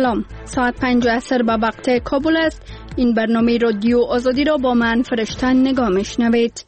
سلام، ساعت 5 عصر به وقت کابل است. این برنامه رادیو آزادی را با من فرشتن نگاه میشنوید.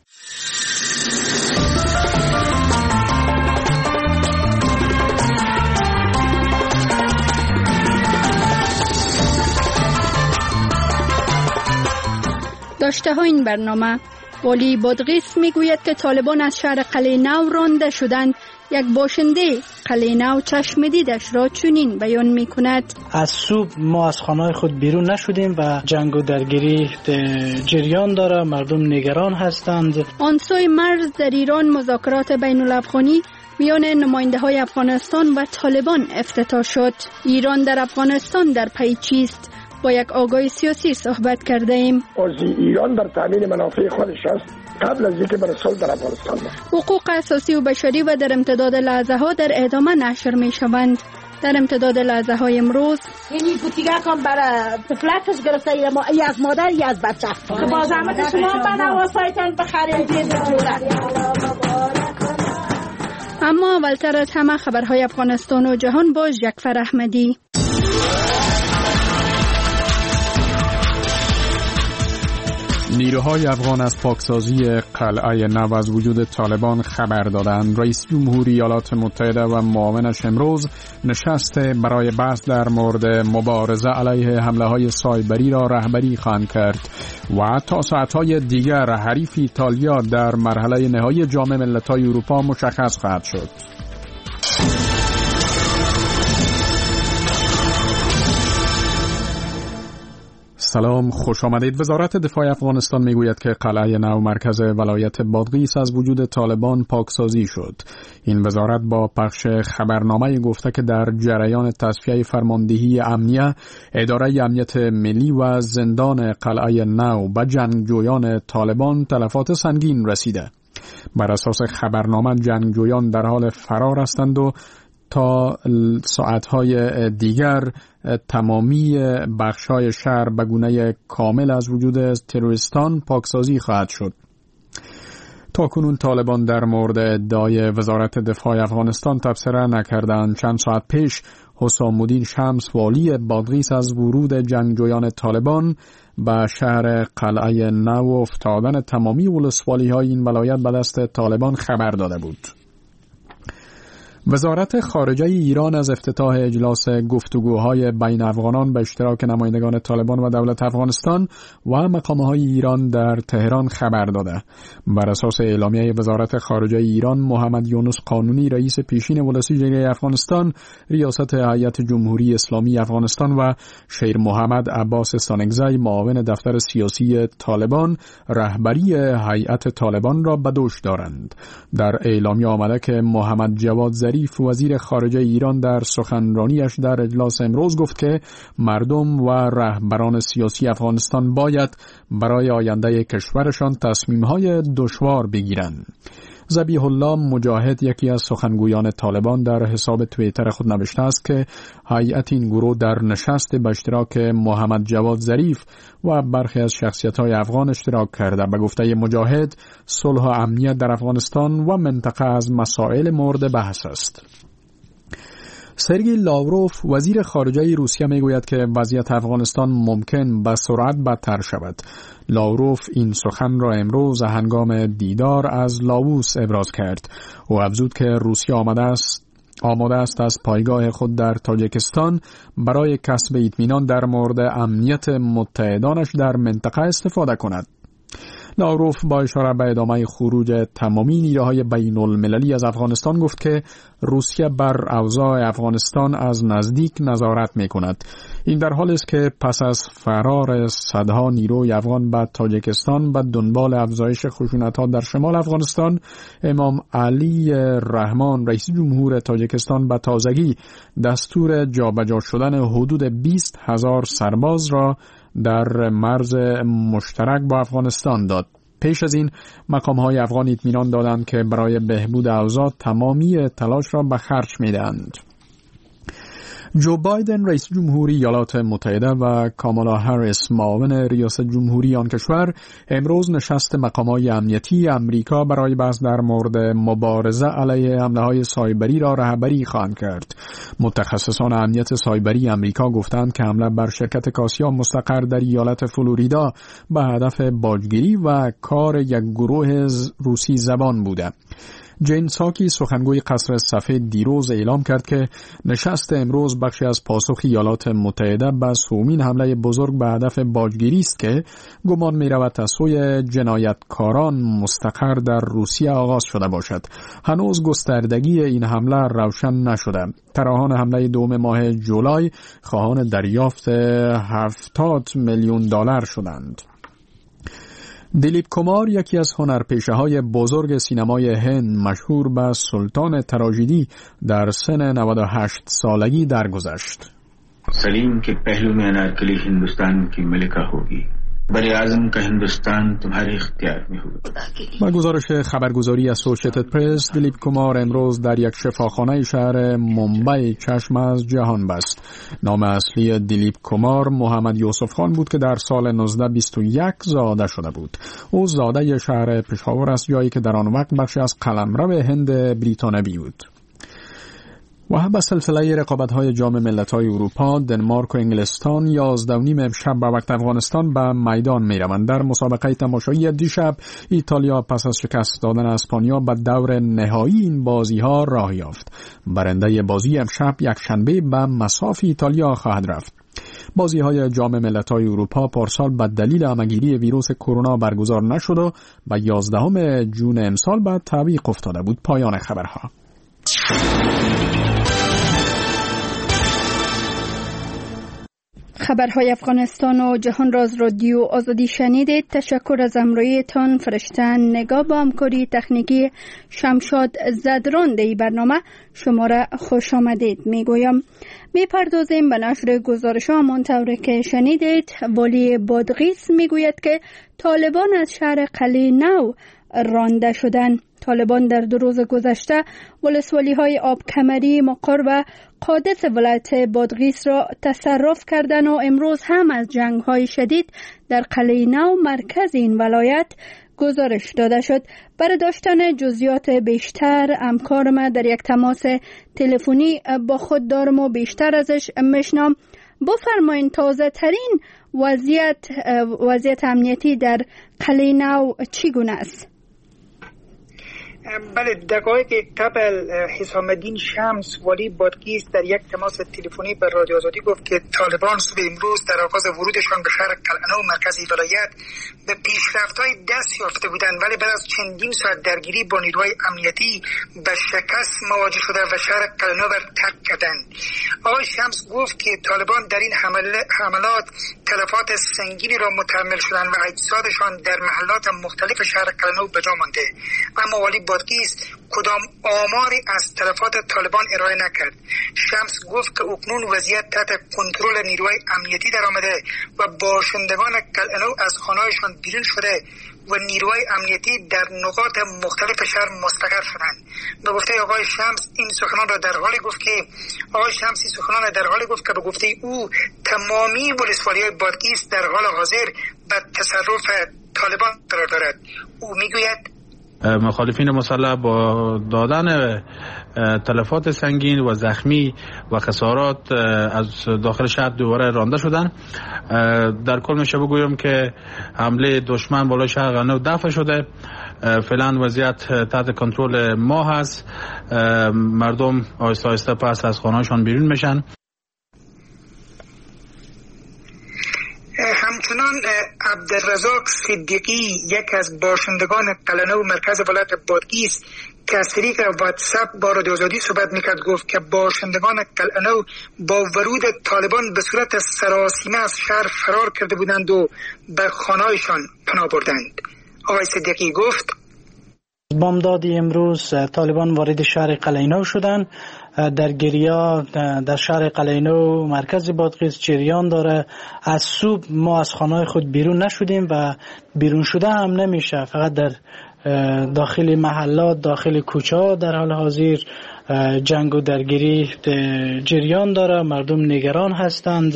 داشته ها این برنامه: والی بادغیس میگوید که طالبان از شهر قلعه نو رانده شدند. یک باشنده قلعه نو چشم دیدش را چنین بیان می کند: از صبح ما از خانه خود بیرون نشدیم و جنگ و درگیری جریان داره، مردم نگران هستند. آن سوی مرز در ایران مذاکرات بین الافغانی میان نماینده های افغانستان و طالبان افتتاح شد. ایران در افغانستان در پی چیست؟ با یک آگاه سیاسی صحبت کرده ایم. ایران در تامین منافع خودش است قبل از اینکه بر صلح در افغانستان است. حقوق اساسی و بشری و در امتداد لحظه ها در ادامه نشر می شوند. در امتداد لحظه های امروز اینی بوتیگه کن برای طفلکش گرفته، ای از مادر ای از بچه که با زحمت شما به نواسایتان بخرید. اما اولتر از همه خبرهای افغانستان و جهان با جعفر احمدی. نیروهای افغان از پاکسازی قلعه نو از وجود طالبان خبر دادند. رئیس جمهوری ایالات متحده و معاونش امروز نشست برای بحث در مورد مبارزه علیه حمله‌های سایبری را رهبری خواهند کرد و تا ساعت‌های دیگر حریف ایتالیا در مرحله نهایی جام ملت‌های اروپا مشخص خواهد شد. سلام، خوش آمدید. وزارت دفاع افغانستان میگوید که قلعه نو مرکز ولایت بادغیس از وجود طالبان پاکسازی شد. این وزارت با پخش خبرنامه گفته که در جریان تصفیه فرماندهی امنیه، اداره امنیت ملی و زندان قلعه نو به جنگجویان طالبان تلفات سنگین رسیده. بر اساس خبرنامه جنگجویان در حال فرار هستند و تا ساعتهای دیگر تمامی بخش‌های شهر به گونه کامل از وجود تروریستان پاکسازی خواهد شد. تاکنون طالبان در مورد ادعای وزارت دفاع افغانستان تبصره نکردند. چند ساعت پیش حسام الدین شمس والی بادغیس از ورود جنگجویان طالبان به شهر قلعه نو و افتادن تمامی ولسوالی‌های این ولایت به دست طالبان خبر داده بود. وزارت خارجه ایران از افتتاح اجلاس گفتگوهای بین افغانان به اشتراک نمایندگان طالبان و دولت افغانستان و مقامهای ایران در تهران خبر داده. بر اساس اعلامیه وزارت خارجه ایران، محمد یونس قانونی رئیس پیشین ولسوالی افغانستان، ریاست هیئت جمهوری اسلامی افغانستان و شیر محمد عباس استانگزی معاون دفتر سیاسی طالبان رهبری هیئت طالبان را به دوش دارند. در اعلامیه آمده که محمد جواد وزیر خارجه ایران در سخنرانیش در اجلاس امروز گفت که مردم و رهبران سیاسی افغانستان باید برای آینده کشورشان تصمیم‌های دشوار بگیرند. ذبیح الله مجاهد، یکی از سخنگویان طالبان، در حساب توییتر خود نوشته است که هیئت این گروه در نشست به اشتراک محمد جواد ظریف و برخی از شخصیت‌های افغان اشتراک کرده. به گفته مجاهد، صلح و امنیت در افغانستان و منطقه از مسائل مورد بحث است. سرگئی لاوروف وزیر خارجه روسیه میگوید که وضعیت افغانستان ممکن به سرعت بدتر شود. لاوروف این سخن را امروز هنگام دیدار از لاووس ابراز کرد. او افزود که روسیه آماده است از پایگاه خود در تاجیکستان برای کسب اطمینان در مورد امنیت متحدانش در منطقه استفاده کند. لاوروف با اشاره به ادامه خروج تمامی نیروهای بین المللی از افغانستان گفت که روسیه بر اوضاع افغانستان از نزدیک نظارت می کند. این در حالی است که پس از فرار صدها نیروی افغان به تاجیکستان به دنبال افزایش خشونت‌ها در شمال افغانستان، امام علی رحمان رئیس جمهور تاجیکستان به تازگی دستور جابجا شدن حدود 20,000 سرباز را در مرز مشترک با افغانستان داد. پیش از این مقام‌های افغان اطمینان دادند که برای بهبود اوضاع تمامی تلاش را به خرج می‌دهند. جو بایدن رئیس جمهوری ایالات متحده و کامالا هریس معاون ریاست جمهوری آن کشور امروز نشست مقامات امنیتی امریکا برای بحث در مورد مبارزه علیه حمله‌های سایبری را رهبری خواهند کرد. متخصصان امنیت سایبری امریکا گفتند که حمله بر شرکت کاسیا مستقر در ایالت فلوریدا به هدف باجگیری و کار یک گروه روسی زبان بوده. جین ساکی سخنگوی قصر سفید دیروز اعلام کرد که نشست امروز بخشی از پاسخ ایالات متحده به سومین حمله بزرگ به هدف باجگیری است که گمان می‌رود از سوی جنایتکاران مستقر در روسیه آغاز شده باشد. هنوز گستردگی این حمله روشن نشده. طراحان حمله دوم ماه جولای خواهان دریافت $70 میلیون شدند. دیلیپ کومار یکی از هنرپیشه‌های بزرگ سینمای هند مشهور به سلطان تراژدی در سن 98 سالگی درگذشت. سلیم که پهلو میں انارکلی ہندوستان کی ملکہ ہوگی. بر اعظم کا هندوستان تمہارے اختیار میں ہوگا. با گزارش خبرگزاری اسوسییتد پرس، دیلیپ کومار امروز در یک شفاخانه شهر مومبای چشم از جهان بست. نام اصلی دیلیپ کومار محمد یوسف خان بود که در سال 1921 زاده شده بود. او زاده شهر پشاور است، جایی که در آن وقت بخشی از قلمرو هند بریتانوی بود. و به سلسله رقابت‌های جام ملت‌های اروپا، دنمارک و انگلستان 11:30 امشب به وقت افغانستان به میدان می‌روند. در مسابقه تماشایی دیشب ایتالیا پس از شکست دادن اسپانیا به دور نهایی این بازی‌ها راه یافت. برنده بازی امشب یکشنبه به مصاف ایتالیا خواهد رفت. بازی‌های جام ملت‌های اروپا پارسال به دلیل همه‌گیری ویروس کرونا برگزار نشد و به 11 ژوئن امسال به تعویق افتاده بود. پایان خبرها. خبرهای افغانستان و جهان را از رادیو آزادی شنیدید. تشکر از همراهیتان. فرشتن نگاه با همکاری تکنیکی شمشاد زدران در این برنامه شما را خوش آمدید میگویم. میپردازیم به نشر گزارش‌ها. همانطور که شنیدید والی بادغیس میگوید که طالبان از شهر قلعه نو رانده شدند. طالبان در 2 روز گذشته ولسوالی‌های آبکمری، مقر و قادس ولایت بادغیس را تصرف کردند و امروز هم از جنگ‌های شدید در قلعه نو مرکز این ولایت گزارش داده شد. برای داشتن جزئیات بیشتر همکار ما در یک تماس تلفنی با خود دارم و بیشتر ازش میشنم. بفرمایید تازه ترین وضعیت امنیتی در قلعه نو چگونه است؟ بله، دقایق قبل حسام الدین شمس والی بادغیس در یک تماس تلفنی به رادیو آزادی گفت که طالبان صبح امروز در آغاز ورودشان به شهر قلعه نو مرکز ولایت به پیشرفت‌های دست یافته بودند، ولی بعد از چندین ساعت درگیری با نیروهای امنیتی به شکست مواجه شده و شهر قلعه نو را ترک کردند. آقای شمس گفت که طالبان در این حملات تلفات سنگینی را متحمل شدند و اجسادشان در محلات مختلف شهر قلعه نو به جا مانده. اما والی بادغیس کدام آماری از تلفات طالبان ارائه نکرد. شمس گفت که اکنون وضعیت تحت کنترل نیروهای امنیتی در آمده و باشندگان قلعه نو از خانه‌هایشان بیرون شده و نیروهای امنیتی در نقاط مختلف شهر مستقر شدند. به گفته آقای شمس این سخنان را در حالی گفت که به گفته او تمامی ولسوالی‌های بادغیس در حال حاضر به تصرف طالبان قرار دارد. او میگوید مخالفین مسلح با دادن تلفات سنگین و زخمی و خسارات از داخل شهر دوباره رانده شدن. در کل میشه بگویم که حمله دشمن بالای شهر قلعه نو دفع شده. فعلا وضعیت تحت کنترل ما هست. مردم آهسته آهسته پس از خانه‌هاشون بیرون میشن. همچنان عبدالرزاق صدیقی یک از باشندگان قلعه نو مرکز ولایت بادغیس که از طریق واتساپ با رادیو آزادی صحبت میکرد گفت که باشندگان قلعه نو با ورود طالبان به صورت سراسیمه از شهر فرار کرده بودند و به خانه‌هایشان پناه بردند. آقای صدیقی گفت بامداد امروز طالبان وارد شهر قلعه‌نو شدند. درگیری‌ها در شهر قلعه‌نو مرکز بادغیس جریان داره. از صبح ما از خانه‌های خود بیرون نشدیم و بیرون شده هم نمیشه. فقط در داخل محلات، داخل کوچه‌ها در حال حاضر جنگ و درگیری جریان داره. مردم نگران هستند.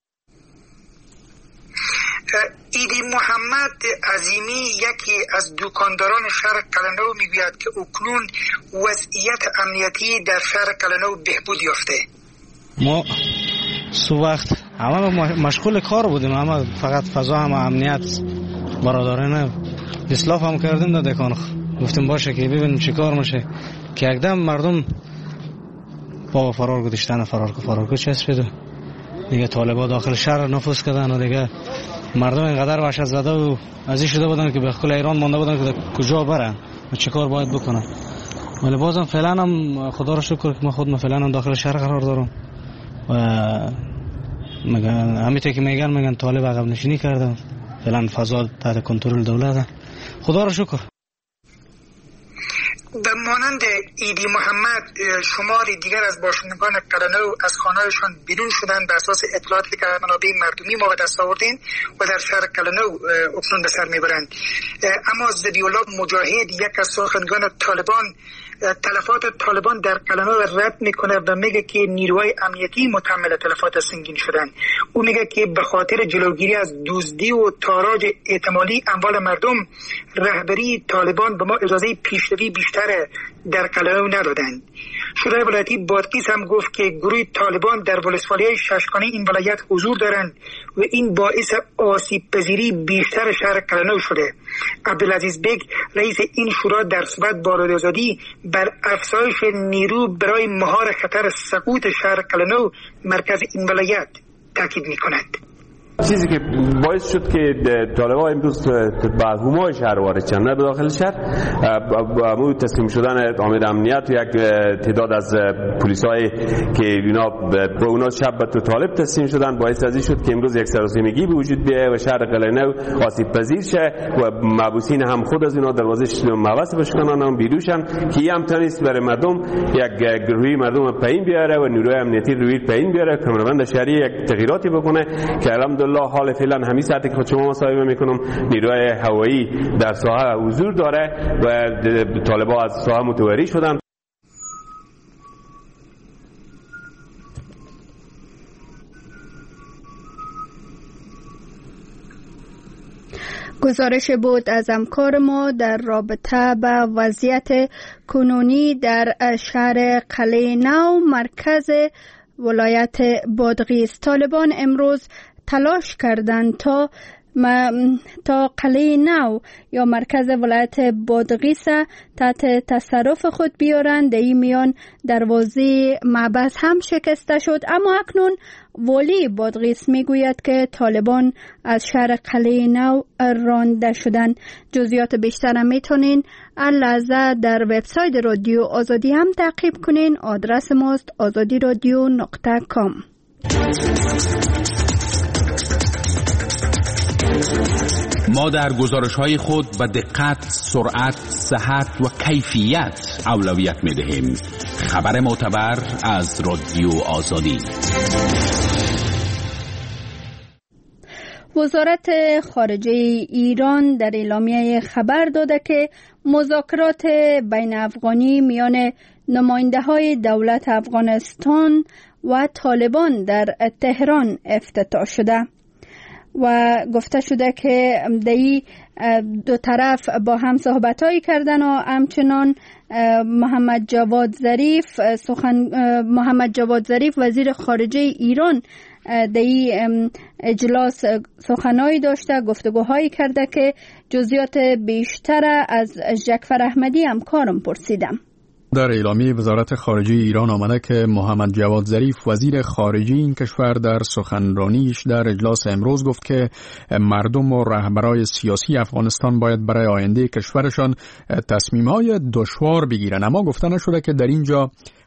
ایدی محمد عظیمی یکی از دکانداران شهر قلعه‌نو میگوید که اکنون وضعیت امنیتی در شهر قلعه‌نو بهبود یافته. ما صبح وقت همه مشغول کار بودیم، همه فقط فضا هم امنیت برادرانه اصلاح هم کردیم در دکان. گفتیم باشه که ببینیم چی کار میشه که یکدم مردم با فرار گذاشتن فرار چسبید. دیگه طالبان داخل شهر نفوذ کردن و دیگه مردم اینقدر وحشت زده و ازی شده بودن که به خل ایران مونده بودن که کجا برن و چه کار باید بکنن. ولی بازم فعلا هم خدا را شکر که ما فعلا هم داخل شهر قرار دارم و همیشه که میگن طالب عقب نشینی کرده، فعلا فضا تحت کنترل دولت. خدا را شکر. به مانند ایدی محمد شمار دیگر از باشندگان قلعه‌نو از خانه‌هایشان بیرون شدند به اساس اطلاعاتی که منابع مردمی ما به دست آوردین و در شهر قلعه‌نو اکنون به سر میبرند. اما ذبیح‌الله مجاهد یک از سخنگویان طالبان تلفات طالبان در قلعه‌نو رد میکنه و میگه که نیروهای امنیتی متحمل تلفات سنگین شدن. او میگه که به خاطر جلوگیری از دزدی و تاراج احتمالی اموال مردم رهبری طالبان به ما اجازه پیشروی بیشتر در قلعه‌نو ندادند. شورای ولایتی بادغیس هم گفت که گروه طالبان در ولسوالی‌های ششگانه این ولایت حضور دارند و این باعث آسیب پذیری بیشتر شهر قلعه‌نو شده. عبدالعزیز بیگ رئیس این شورا در صحبت با رادیو آزادی بر افزایش نیرو برای مهار خطر سقوط شهر قلعه‌نو مرکز این ولایت تاکید می‌کند. چیزی که باعث شد که طالبان امروز به همای شهر وارد شدن، نه به داخل شهر، با تسلیم شدن امید امنیت و یک تعداد از پلیسای که اینا با اونا شب به طالب تسلیم شدن، باعث ازی شد که امروز یک سراسیمگی به وجود بیاید و شهر قلعه‌نو آسیب پذیر شه و محبوسین هم خود از اینا دروازه موثق بشکنن هم بیروشن که هم تونست برای مردم یک گروهی مردم پایین بیاره و نیروی امنیتی روی پایین بیاره، کمربند شهری یک تغییراتی بکنه که الحمدلله حال فعلا همین ساعتی که خود شما مصاحبه میکنم نیروی هوایی در ساحه حضور داره و طالبان از ساحه متواری شدن. گزارش بود از همکار ما در رابطه با وضعیت کنونی در شهر قلعه‌نو مرکز ولایت بادغیس. طالبان امروز تلاش کردند تا قلعه‌نو یا مرکز ولایت بادغیس تحت تصرف خود بیارند. در این میان دروازه معبد هم شکسته شد، اما اکنون والی بادغیس میگوید که طالبان از شهر قلعه‌نو رانده شدند. جزئیات بیشتر میتونین اللحظه در وبسایت رادیو آزادی هم تعقیب کنین. آدرس ماست azadiradio.com. ما در گزارش‌های خود به دقت، سرعت، صحت و کیفیت اولویت می‌دهیم. خبر معتبر از رادیو آزادی. وزارت خارجه ایران در اعلامیه خبر داده که مذاکرات بین افغانی میان نماینده‌های دولت افغانستان و طالبان در تهران افتتاح شده و گفته شده که دی دو طرف با هم صحبت‌هایی کردن و همچنان محمد جواد ظریف وزیر خارجه ایران در این اجلاس سخنایی داشته، گفتگوهایی کرده که جزئیات بیشتر از جعفر احمدی همکارم پرسیدم. در اعلامیه وزارت خارجه ایران آمده که محمد جواد ظریف وزیر خارجه این کشور در سخنرانیش در اجلاس امروز گفت که مردم و رهبرای سیاسی افغانستان باید برای آینده کشورشان تصمیم‌های دشوار بگیرن، اما گفته نشده که در اینجا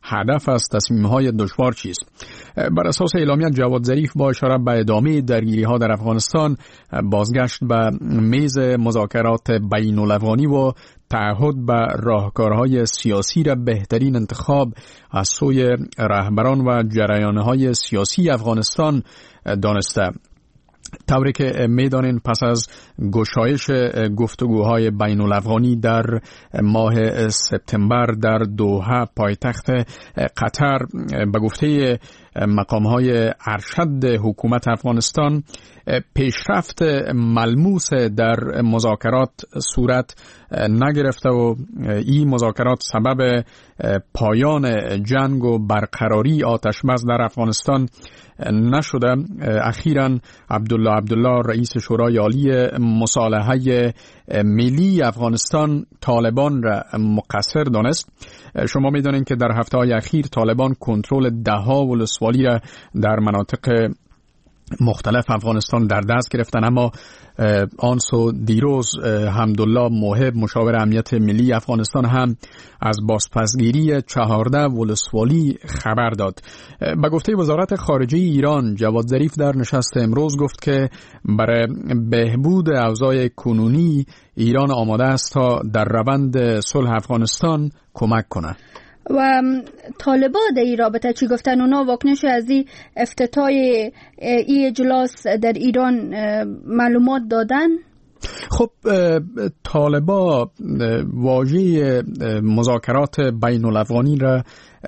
هدف از تصمیم‌های دشوار چیست؟ بر اساس اعلامیه جواد ظریف با اشاره به ادامه درگیری‌ها در افغانستان بازگشت به میز مذاکرات بین‌الافغانی و تعهد به راهکارهای سیاسی را بهترین انتخاب از سوی رهبران و جریان‌های سیاسی افغانستان دانسته. طوری که میدانین پس از گشایش گفتگوهای بین الافغانی در ماه سپتامبر در دوحه پایتخت قطر به گفته مقامهای ارشد حکومت افغانستان پیشرفت ملموس در مذاکرات صورت نگرفته و این مذاکرات سبب پایان جنگ و برقراری آتش بس در افغانستان نشده. اخیراً عبدالله رئیس شورای عالی مصالحه ملی افغانستان طالبان را مقصر دانست. شما می‌دانید که در هفته‌های اخیر طالبان کنترل ده‌ها ولسوالی را در مناطق مختلف افغانستان در دست گرفتن، اما آنسو دیروز حمدالله موهب مشاور امنیت ملی افغانستان هم از بازپسگیری 14 ولسوالی خبر داد. به گفته وزارت خارجه ایران جواد ظریف در نشست امروز گفت که برای بهبود اوضاع کنونی ایران آماده است تا در روند صلح افغانستان کمک کنه. و طالبا در این رابطه چی گفتن؟ اونا واکنش از این افتتاح این اجلاس در ایران معلومات دادن؟ خب طالبا واژه مذاکرات بین الافغانی را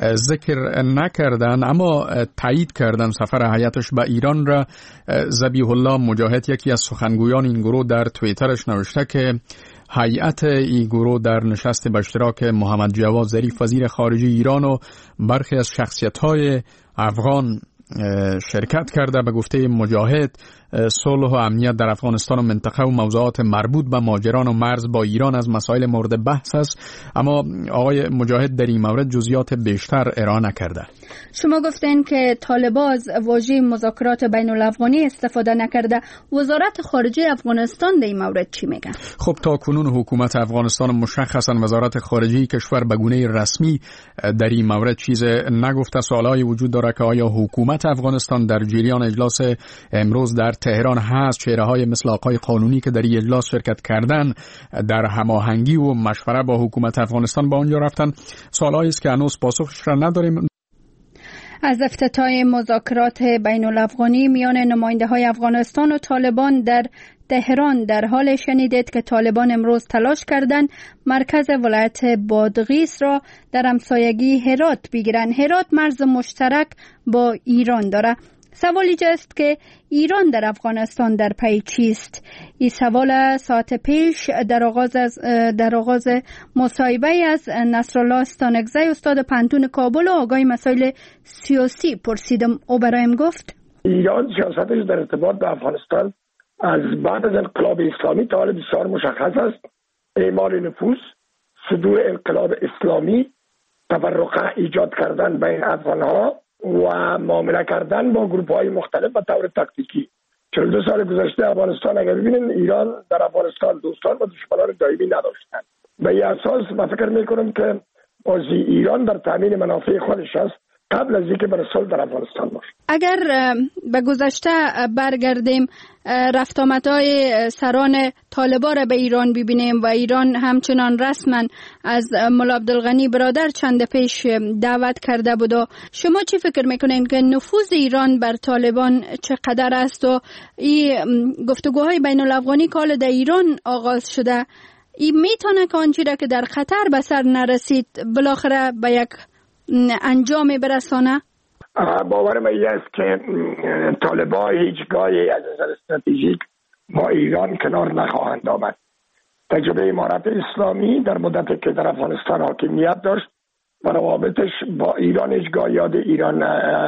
ذکر نکردن، اما تایید کردن سفر هیئتش به ایران را. ذبیح الله مجاهد یکی از سخنگویان این گروه در توییترش نوشته که هیئت این گروه در نشست به اشتراک محمد جواد ظریف وزیر خارجه ایران و برخی از شخصیت‌های افغان شرکت کرده. به گفته مجاهد صلح و امنیت در افغانستان و منطقه و موضوعات مربوط به ماجران و مرز با ایران از مسائل مورد بحث است، اما آقای مجاهد در این مورد جزئیات بیشتر ارائه نکرده. شما گفتین که طالبان از واژه مذاکرات بین الافغانی استفاده نکرده. وزارت خارجه افغانستان در این مورد چی میگه؟ خب تا کنون حکومت افغانستان مشخصا وزارت خارجه کشور به گونه رسمی در این مورد چیز نگفته. سوالای وجود داره که آیا حکومت افغانستان در جریان اجلاس امروز در تهران هست؟ چهره‌های مثل آقای قانونی که در این اجلاس شرکت کردن در هماهنگی و مشوره با حکومت افغانستان با آنجا رفتن؟ سوالایی است که هنوز پاسخش را نداریم. از افتتاح مذاکرات بین الافغانی میان نماینده‌های افغانستان و طالبان در تهران در حال شنیدید که طالبان امروز تلاش کردند مرکز ولایت بادغیس را در همسایگی هرات بگیرند. هرات مرز مشترک با ایران داره. سوال اینجاست که ایران در افغانستان در پی چیست؟ این سوال ساعت پیش در آغاز مصاحبه از نصرالله استانکزی استاد پانتون کابل و آگاه مسائل سیاسی پرسیدم. او برایم گفت ایران سیاستش در ارتباط به افغانستان از بعد از انقلاب اسلامی تا حال بسیار مشخص است. اعمال نفوذ، صدور انقلاب اسلامی، تفرقه ایجاد کردن بین افغانها و معامله کردن با گروه‌های مختلف به طور تاکتیکی. 42 سال گذشته افغانستان اگر ببینید ایران در افغانستان دوستان و دشمنان دائمی نداشتند. به این اساس من فکر می‌کنم که بازی ایران در تامین منافع خودش است قبل از اینکه بر صلح در افغانستان باشه. اگر به گذشته برگردیم، رفت آمدهای سران طالبان را به ایران ببینیم و ایران همچنان رسما از ملا عبدالغنی برادر چند پیش دعوت کرده بود. شما چی فکر میکنین که نفوذ ایران بر طالبان چقدر است و این گفتگوهای بین الافغانی که در ایران آغاز شده این میتونه که آنچه را که در خطر به سر نرسید بالاخره به یک انجام برسانه؟ باور من است که طالبان هیچگاهی از نظر استراتژیک با ایران کنار نخواهند آمد. تجربه امارت اسلامی در مدتی که در افغانستان حاکمیت داشت و روابطش با ایران هیچگاه یاد ایران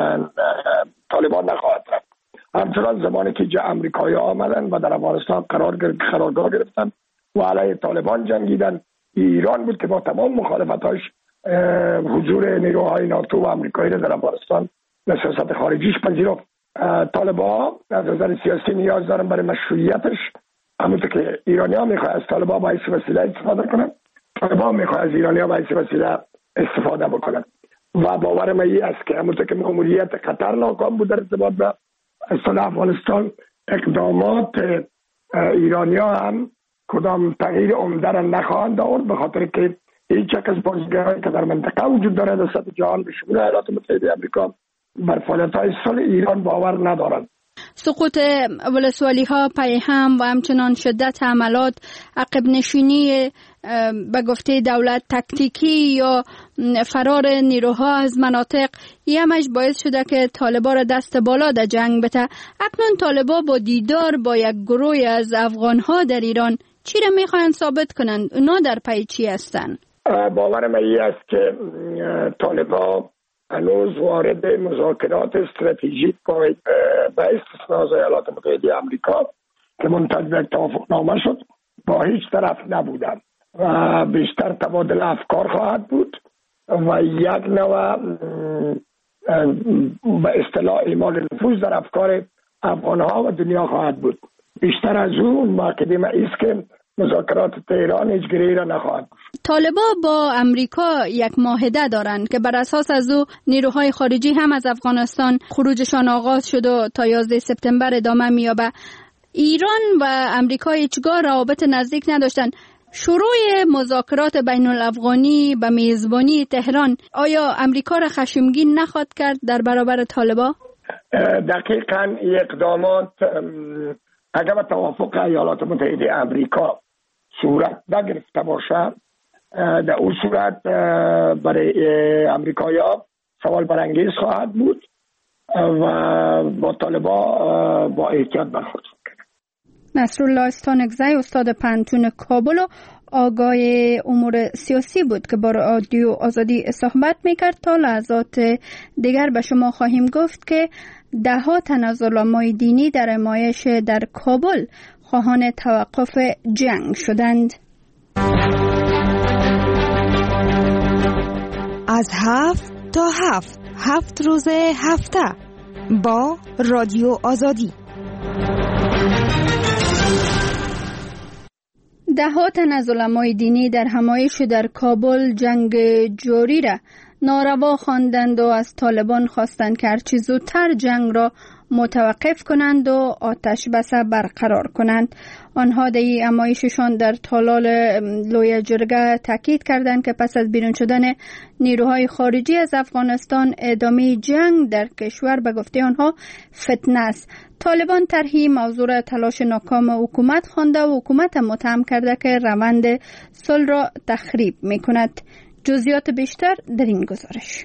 طالبان نخواهد رفت. همچنان زمانی که امریکایی آمدن و در افغانستان قرارگاه گرفتن و علیه طالبان جنگیدن، ایران بود که با تمام مخالفتاش حضور نیروهای ناتو و امریکایی در افغانستان و سیاست خارجیش پذیرفت. طالبان از نظر سیاسی نیاز دارن برای مشروعیتش، همونطور که ایرانی‌ها میخواد از طالبان باعث وسیله استفاده کنن، طالبان میخواد از ایرانی‌ها باعث وسیله استفاده بکنن. و باور من این است که همونطور که ماموریت قطر ناکام بود در ارتباط به اصطلاح افغانستان، اقدامات ایرانیا هم کدام تغییر عمده را نخواهند آورد، به خاطر که هیچ یک از بازیگرایی که در منطقه وجود دارد در سطح جهان به شمول ایالات متحده آمریکا بر فعالیت‌های صلح ایران باور ندارند. سقوط ولسوالی ها پی هم و همچنان شدت حملات، عقب نشینی به گفته دولت تکتیکی یا فرار نیروها از مناطق، همش باعث شده که طالبا را دست بالا در جنگ بده. اکنون طالبا با دیدار با یک گروه از افغان ها در ایران چی را میخواین ثابت کنند؟ اونا در پی چی هستند؟ باور من این است که طالبا هنوز وارد مذاکرات استراتژیک به استثناء از ایالات متحده آمریکا که منتج به توافقنامه شد با هیچ طرف نبودند و بیشتر تبادل افکار خواهد بود و یک نوع به اصطلاح اعمال نفوذ در افکار افغانها و دنیا خواهد بود. بیشتر از اون مؤکد است که مذاکرات تهران هیچ گره‌ای را نخواهد. طالبا با امریکا یک معاهده دارند که بر اساس از او نیروهای خارجی هم از افغانستان خروجشان آغاز شد و تا 11 سپتامبر ادامه می‌یابد. ایران و امریکا هیچگاه روابط نزدیک نداشتند. شروع مذاکرات بین الافغانی به میزبانی تهران آیا امریکا را خشمگین نخواهد کرد در برابر طالبا؟ دقیقاً اقدامات اگر به توافق ایالات متحده آمریکا صورت نگرفته باشه، در اون صورت برای امریکایی‌ها سوال برانگیز خواهد بود و با طالبا با احتیاط برخورد کنند. نصرالله استانکزی استاد پانتون کابل و آگاه امور سیاسی بود که با رادیو آزادی صحبت میکرد. تا لحظات دیگر به شما خواهیم گفت که ده‌ها تن از علمای دینی در نمایش در کابل خواهان توقف جنگ شدند. از 7 تا 7 روز هفته با رادیو آزادی. ده‌ها تن از علمای دینی در نمایش در کابل جنگ جاری را ناروا خواندند و از طالبان خواستند که هرچه زودتر جنگ را متوقف کنند و آتش بس برقرار کنند. آنها در این نمایششان در تالار لوی جرگه تاکید کردند که پس از بیرون شدن نیروهای خارجی از افغانستان ادامه جنگ در کشور به گفته آنها فتنه است. طالبان طرحی موضوع را تلاش ناکام حکومت خوانده و حکومت متهم کرده که روند صلح را تخریب می‌کند. جزئیات بیشتر در این گزارش.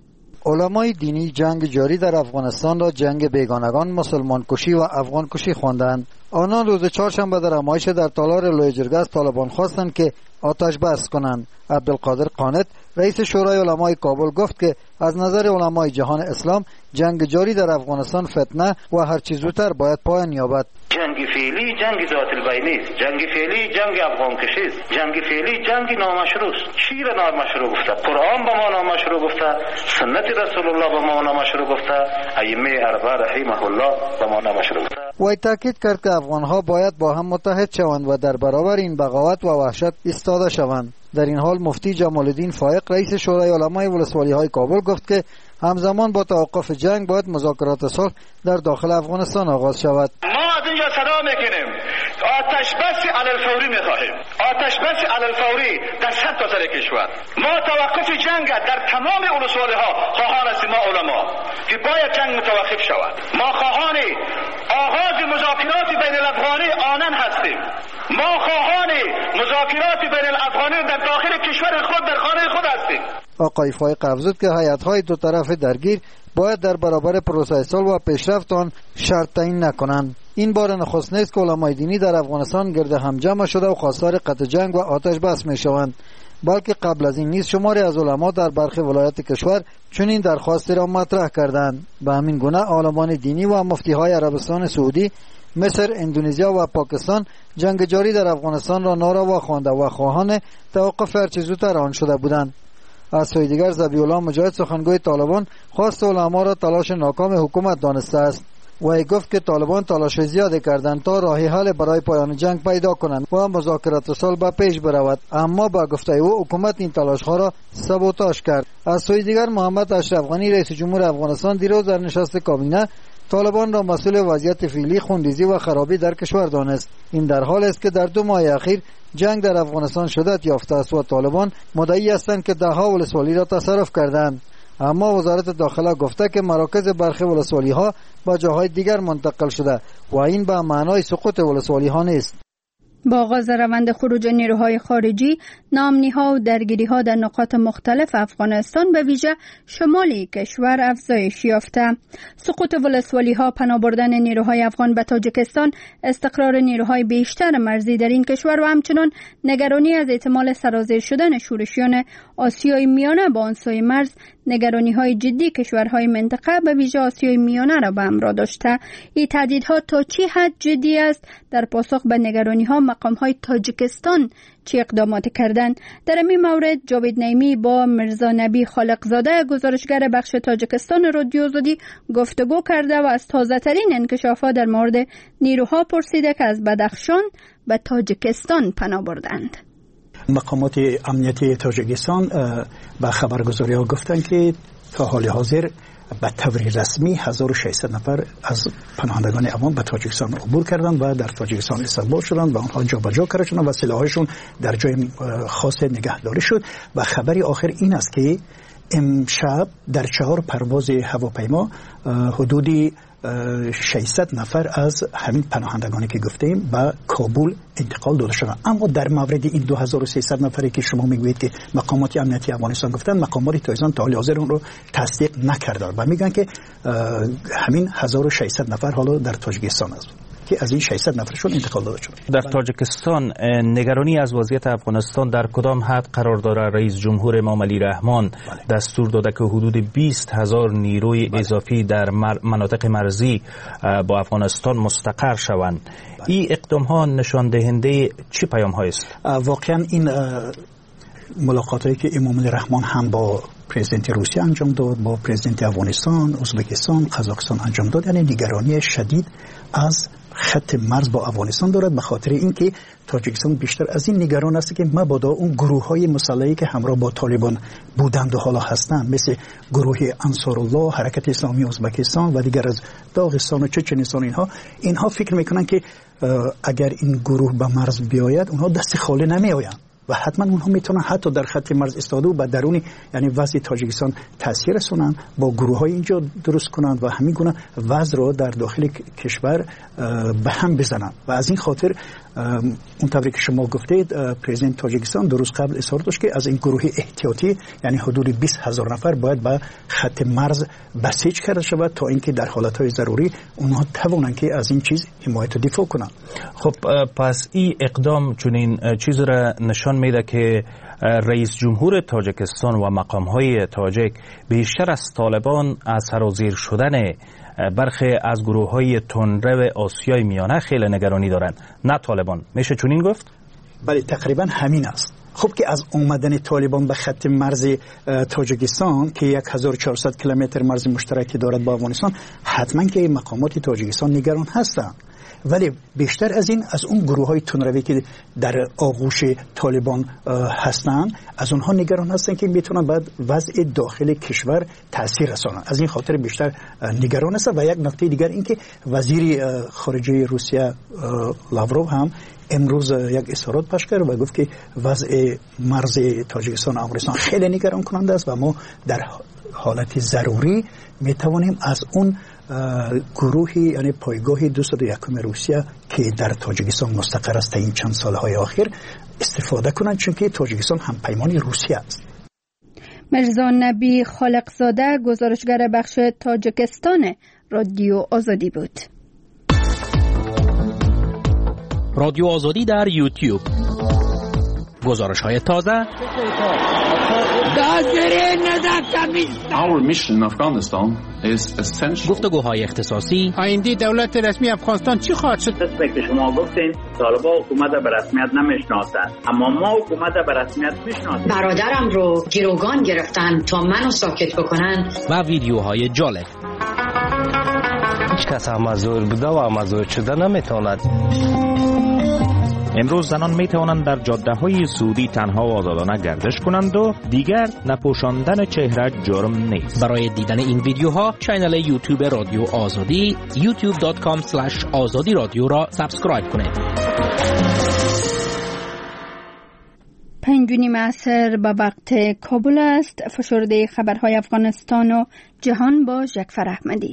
علمای دینی جنگ جاری در افغانستان را جنگ بیگانگان، مسلمان کشی و افغان کشی خواندند. آنان روز چهارشنبه در نمایش در تالار لوی جرگه از طالبان خواستند که آتش بس کنند. عبدالقادر قانت رئیس شورای علمای کابل گفت که از نظر علمای جهان اسلام جنگ جاری در افغانستان فتنه و هر چیز زودتر باید پایان یابد. جنگ فعلی جنگ ذات البینی است، جنگ فعلی جنگ افغان کشی است، جنگ فعلی جنگ نامشروع است. شیر نامشروع گفته، قرآن به ما نامشروع گفته، سنت رسول الله به ما نامشروع گفته، ائمه اربعه رحمه الله به ما نامشروع گفته. وی تاکید کرد که افغانها باید با هم متحد شوند و در برابر این بغاوت و وحشت ایستاده شوند. در این حال مفتی جمال الدین فائق رئیس شورای علمای ولسوالی های کابل گفت که همزمان با توقف جنگ باید مذاکرات صلح در داخل افغانستان آغاز شود. ما از اینجا صدا میکنیم آتش بس علی الفوری میخواهیم، آتش بس علی الفوری در صد تا سر کشور. ما توقف جنگ در تمام ولسوالی ها خواهان هستیم. ما علما که باید جنگ متوقف شود. ما خواهان آغاز مذاکرات بین الافغانی آنان هستیم. ما خواهان مذاکرات بین الافغانی در داخل کشور خود در خانه خود هستیم. آقای فائق افزود که هیئت‌های دو طرف درگیر باید در برابر پروسه صلح و پیشرفت آن شرط تعیین نکنند. این بار نخست نیست که علمای دینی در افغانستان گرد هم جمع شده و خواستار قطع جنگ و آتش بس می‌شوند، بلکه قبل از این نیز شماری از علما در برخی ولایات کشور چنین درخواستی را مطرح کردند. به همین گونه عالمان دینی و مفتی‌های عربستان سعودی، مصر، اندونزیا و پاکستان جنگ جاری در افغانستان را ناروا خوانده و خواهان توقف هر چه زودتر آن شده بودند. از سوی دیگر ذبیح الله مجاهد سخنگوی طالبان خواست علما را تلاش ناکام حکومت دانسته است. و گفت که طالبان تلاش زیادی کردند تا راه حل برای پایان جنگ پیدا کنند و مذاکرات صلح به پیش برود، اما با گفته او حکومت این تلاش ها را سابوتاژ کرد. از سوی دیگر محمد اشرف غنی رئیس جمهور افغانستان دیروز در نشست کابینه طالبان را مسئول وضعیت فعلی خونریزی و خرابی در کشور دانست. این در حال است که در 2 ماه اخیر جنگ در افغانستان شدت یافته است و طالبان مدعی هستند که دهها ولسوالی را تصرف کردند، اما وزارت داخله گفته که مراکز برخی ولسوالی ها به جاهای دیگر منتقل شده و این به معنای سقوط ولسوالی ها نیست. با آغاز روند خروج نیروهای خارجی، ناامنی‌ها و درگیری‌ها در نقاط مختلف افغانستان به ویژه شمالی کشور افزایش یافته. سقوط ولسوالی‌ها، پناه بردن نیروهای افغان به تاجیکستان، استقرار نیروهای بیشتر مرزی در این کشور و همچنین نگرانی از احتمال سرازیر شدن شورشیان آسیای میانه با آن سوی مرز، نگرانی‌های جدی کشورهای منطقه به ویژه آسیای میانه را به همراه داشته. این تهدیدها تا چه حد جدی است؟ در پاسخ به نگرانی‌ها مقام‌های تاجیکستان چه اقدامات کردند؟ در این مورد جاوید نعیمی با مرزا نبی خالقزاده گزارشگر بخش تاجیکستان رادیو آزادی گفتگو کرده و از تازه‌ترین انکشافات در مورد نیروها پرسیده که از بدخشان به تاجیکستان پناه بردند. مقامات امنیتی تاجیکستان به خبرگزاری‌ها گفتند که تا حال حاضر به طور رسمی 1600 نفر از پناهندگان افغان به تاجیکستان عبور کردند و در تاجیکستان استقبال شدند و آنها جابجا کرده شدند و سلاحشون در جای خاص نگهداری شد. و خبری آخر این است که امشب در 4 پرواز هواپیما حدودی 600 نفر از همین پناهندگانی که گفتیم به کابل انتقال داده شدند. اما در مورد این 2300 نفری که شما میگویید که مقامات امنیتی افغانستان گفتن، مقامات تایزان تا حال حاضر اون رو تصدیق نکردند و میگن که همین 1600 نفر حالا در تاجیکستان است که از این 600 نفرشون انتقال داده شد. در تاجیکستان نگرانی از وضعیت افغانستان در کدام حد قرار داره؟ رئیس جمهور امام علی رحمان دستور داده که حدود 20,000 نیروی اضافی در مناطق مرزی با افغانستان مستقر شوند. این اقدام ها نشان دهنده چه پیام هایی است؟ واقعا این ملاقاتی که امام علی رحمان هم با پرزیدنت روسیه انجام داد، با پرزیدنت افغانستان، ازبکستان، قزاقستان انجام داد، یعنی نگرانی شدید از خط مرز با افغانستان دارد، به خاطر اینکه تاجیکستان بیشتر از این نگران است که مبادا اون گروه‌های مسلحی که همراه با طالبان بودند و حالا هستند، مثل گروه انصارالله، حرکت اسلامی ازبکستان و دیگر از داغستان و چچنستان، اینها فکر میکنن که اگر این گروه به مرز بیاید اونها دست خالی نمیآیند و حتما اونها میتونن حتی در خط مرز ایستاده و به درون یعنی وضع تاجیکستان تاثیر رسونن، با گروه‌های اینجا درست کنند و همین گونه وضع رو در داخل کشور به هم بزنند. و از این خاطر اون طوری که شما گفتید پرزیدنت تاجیکستان دو روز قبل اصرار داشت که از این گروه احتیاطی یعنی حدود 20,000 نفر باید به خط مرز بسیج کرده شود تا اینکه در حالت‌های ضروری اونها توانند که از این چیز حمایت و دفاع کنند. خب پس این اقدام چنین چیز را نشان میده که رئیس جمهور تاجیکستان و مقام‌های تاجیک بیشتر از طالبان از سرازیر شدن برخی از گروه‌های تندرو آسیای میانه خیلی نگرانی دارند، نه طالبان. میشه چنین گفت؟ بله تقریبا همین است. خب که از اومدن طالبان به خط مرز تاجیکستان که 1400 کیلومتر مرز مشترکی دارد با افغانستان، حتما که مقامات تاجیکستان نگران هستند، ولی بیشتر از این از اون گروه‌های تندروی که در آغوش طالبان هستند، از اونها نگران هستند که میتونن بعد وضع داخل کشور تاثیر رسانند. از این خاطر بیشتر نگران هستند. و یک نکته دیگر این که وزیر خارجه روسیه لاوروف هم امروز یک اظهارات پخش کرد و گفت که وضع مرز تاجیکستان و افغانستان خیلی نگران کننده است و ما در حالت ضروری میتوانیم از اون گروهی یعنی پایگاه 201 روسیه که در تاجیکستان مستقر است این چند سالهای آخر استفاده کنند، چون که تاجیکستان هم پیمان روسیه است. مرزا نبی خالقزاده گزارشگر بخش تاجیکستان رادیو آزادی بود. رادیو آزادی در یوتیوب، گزارش‌های تازه. Our mission in Afghanistan is essential. گفتگوهای اختصاصی. آینده دولت رسمی افغانستان چی خواهد شد؟ که شما گفتین طالبان حکومت به رسمیت نمیشناسند، اما ما حکومت به رسمیت میشناسیم. برادرم رو گروگان گرفتن تا منو ساکت بکنن. و ویدیوهای جالب. هیچ کس مزور بوده و مزور شده نمیتواند. امروز زنان می توانند در جاده های سعودی تنها و آزادانه گردش کنند و دیگر نپوشاندن چهره جرم نیست. برای دیدن این ویدیوها کانال یوتیوب رادیو آزادی youtube.com/azadi رادیو را سابسکرایب کنید. 5:30 عصر به وقت کابل است. فشرده خبرهای افغانستان و جهان با جعفر احمدی.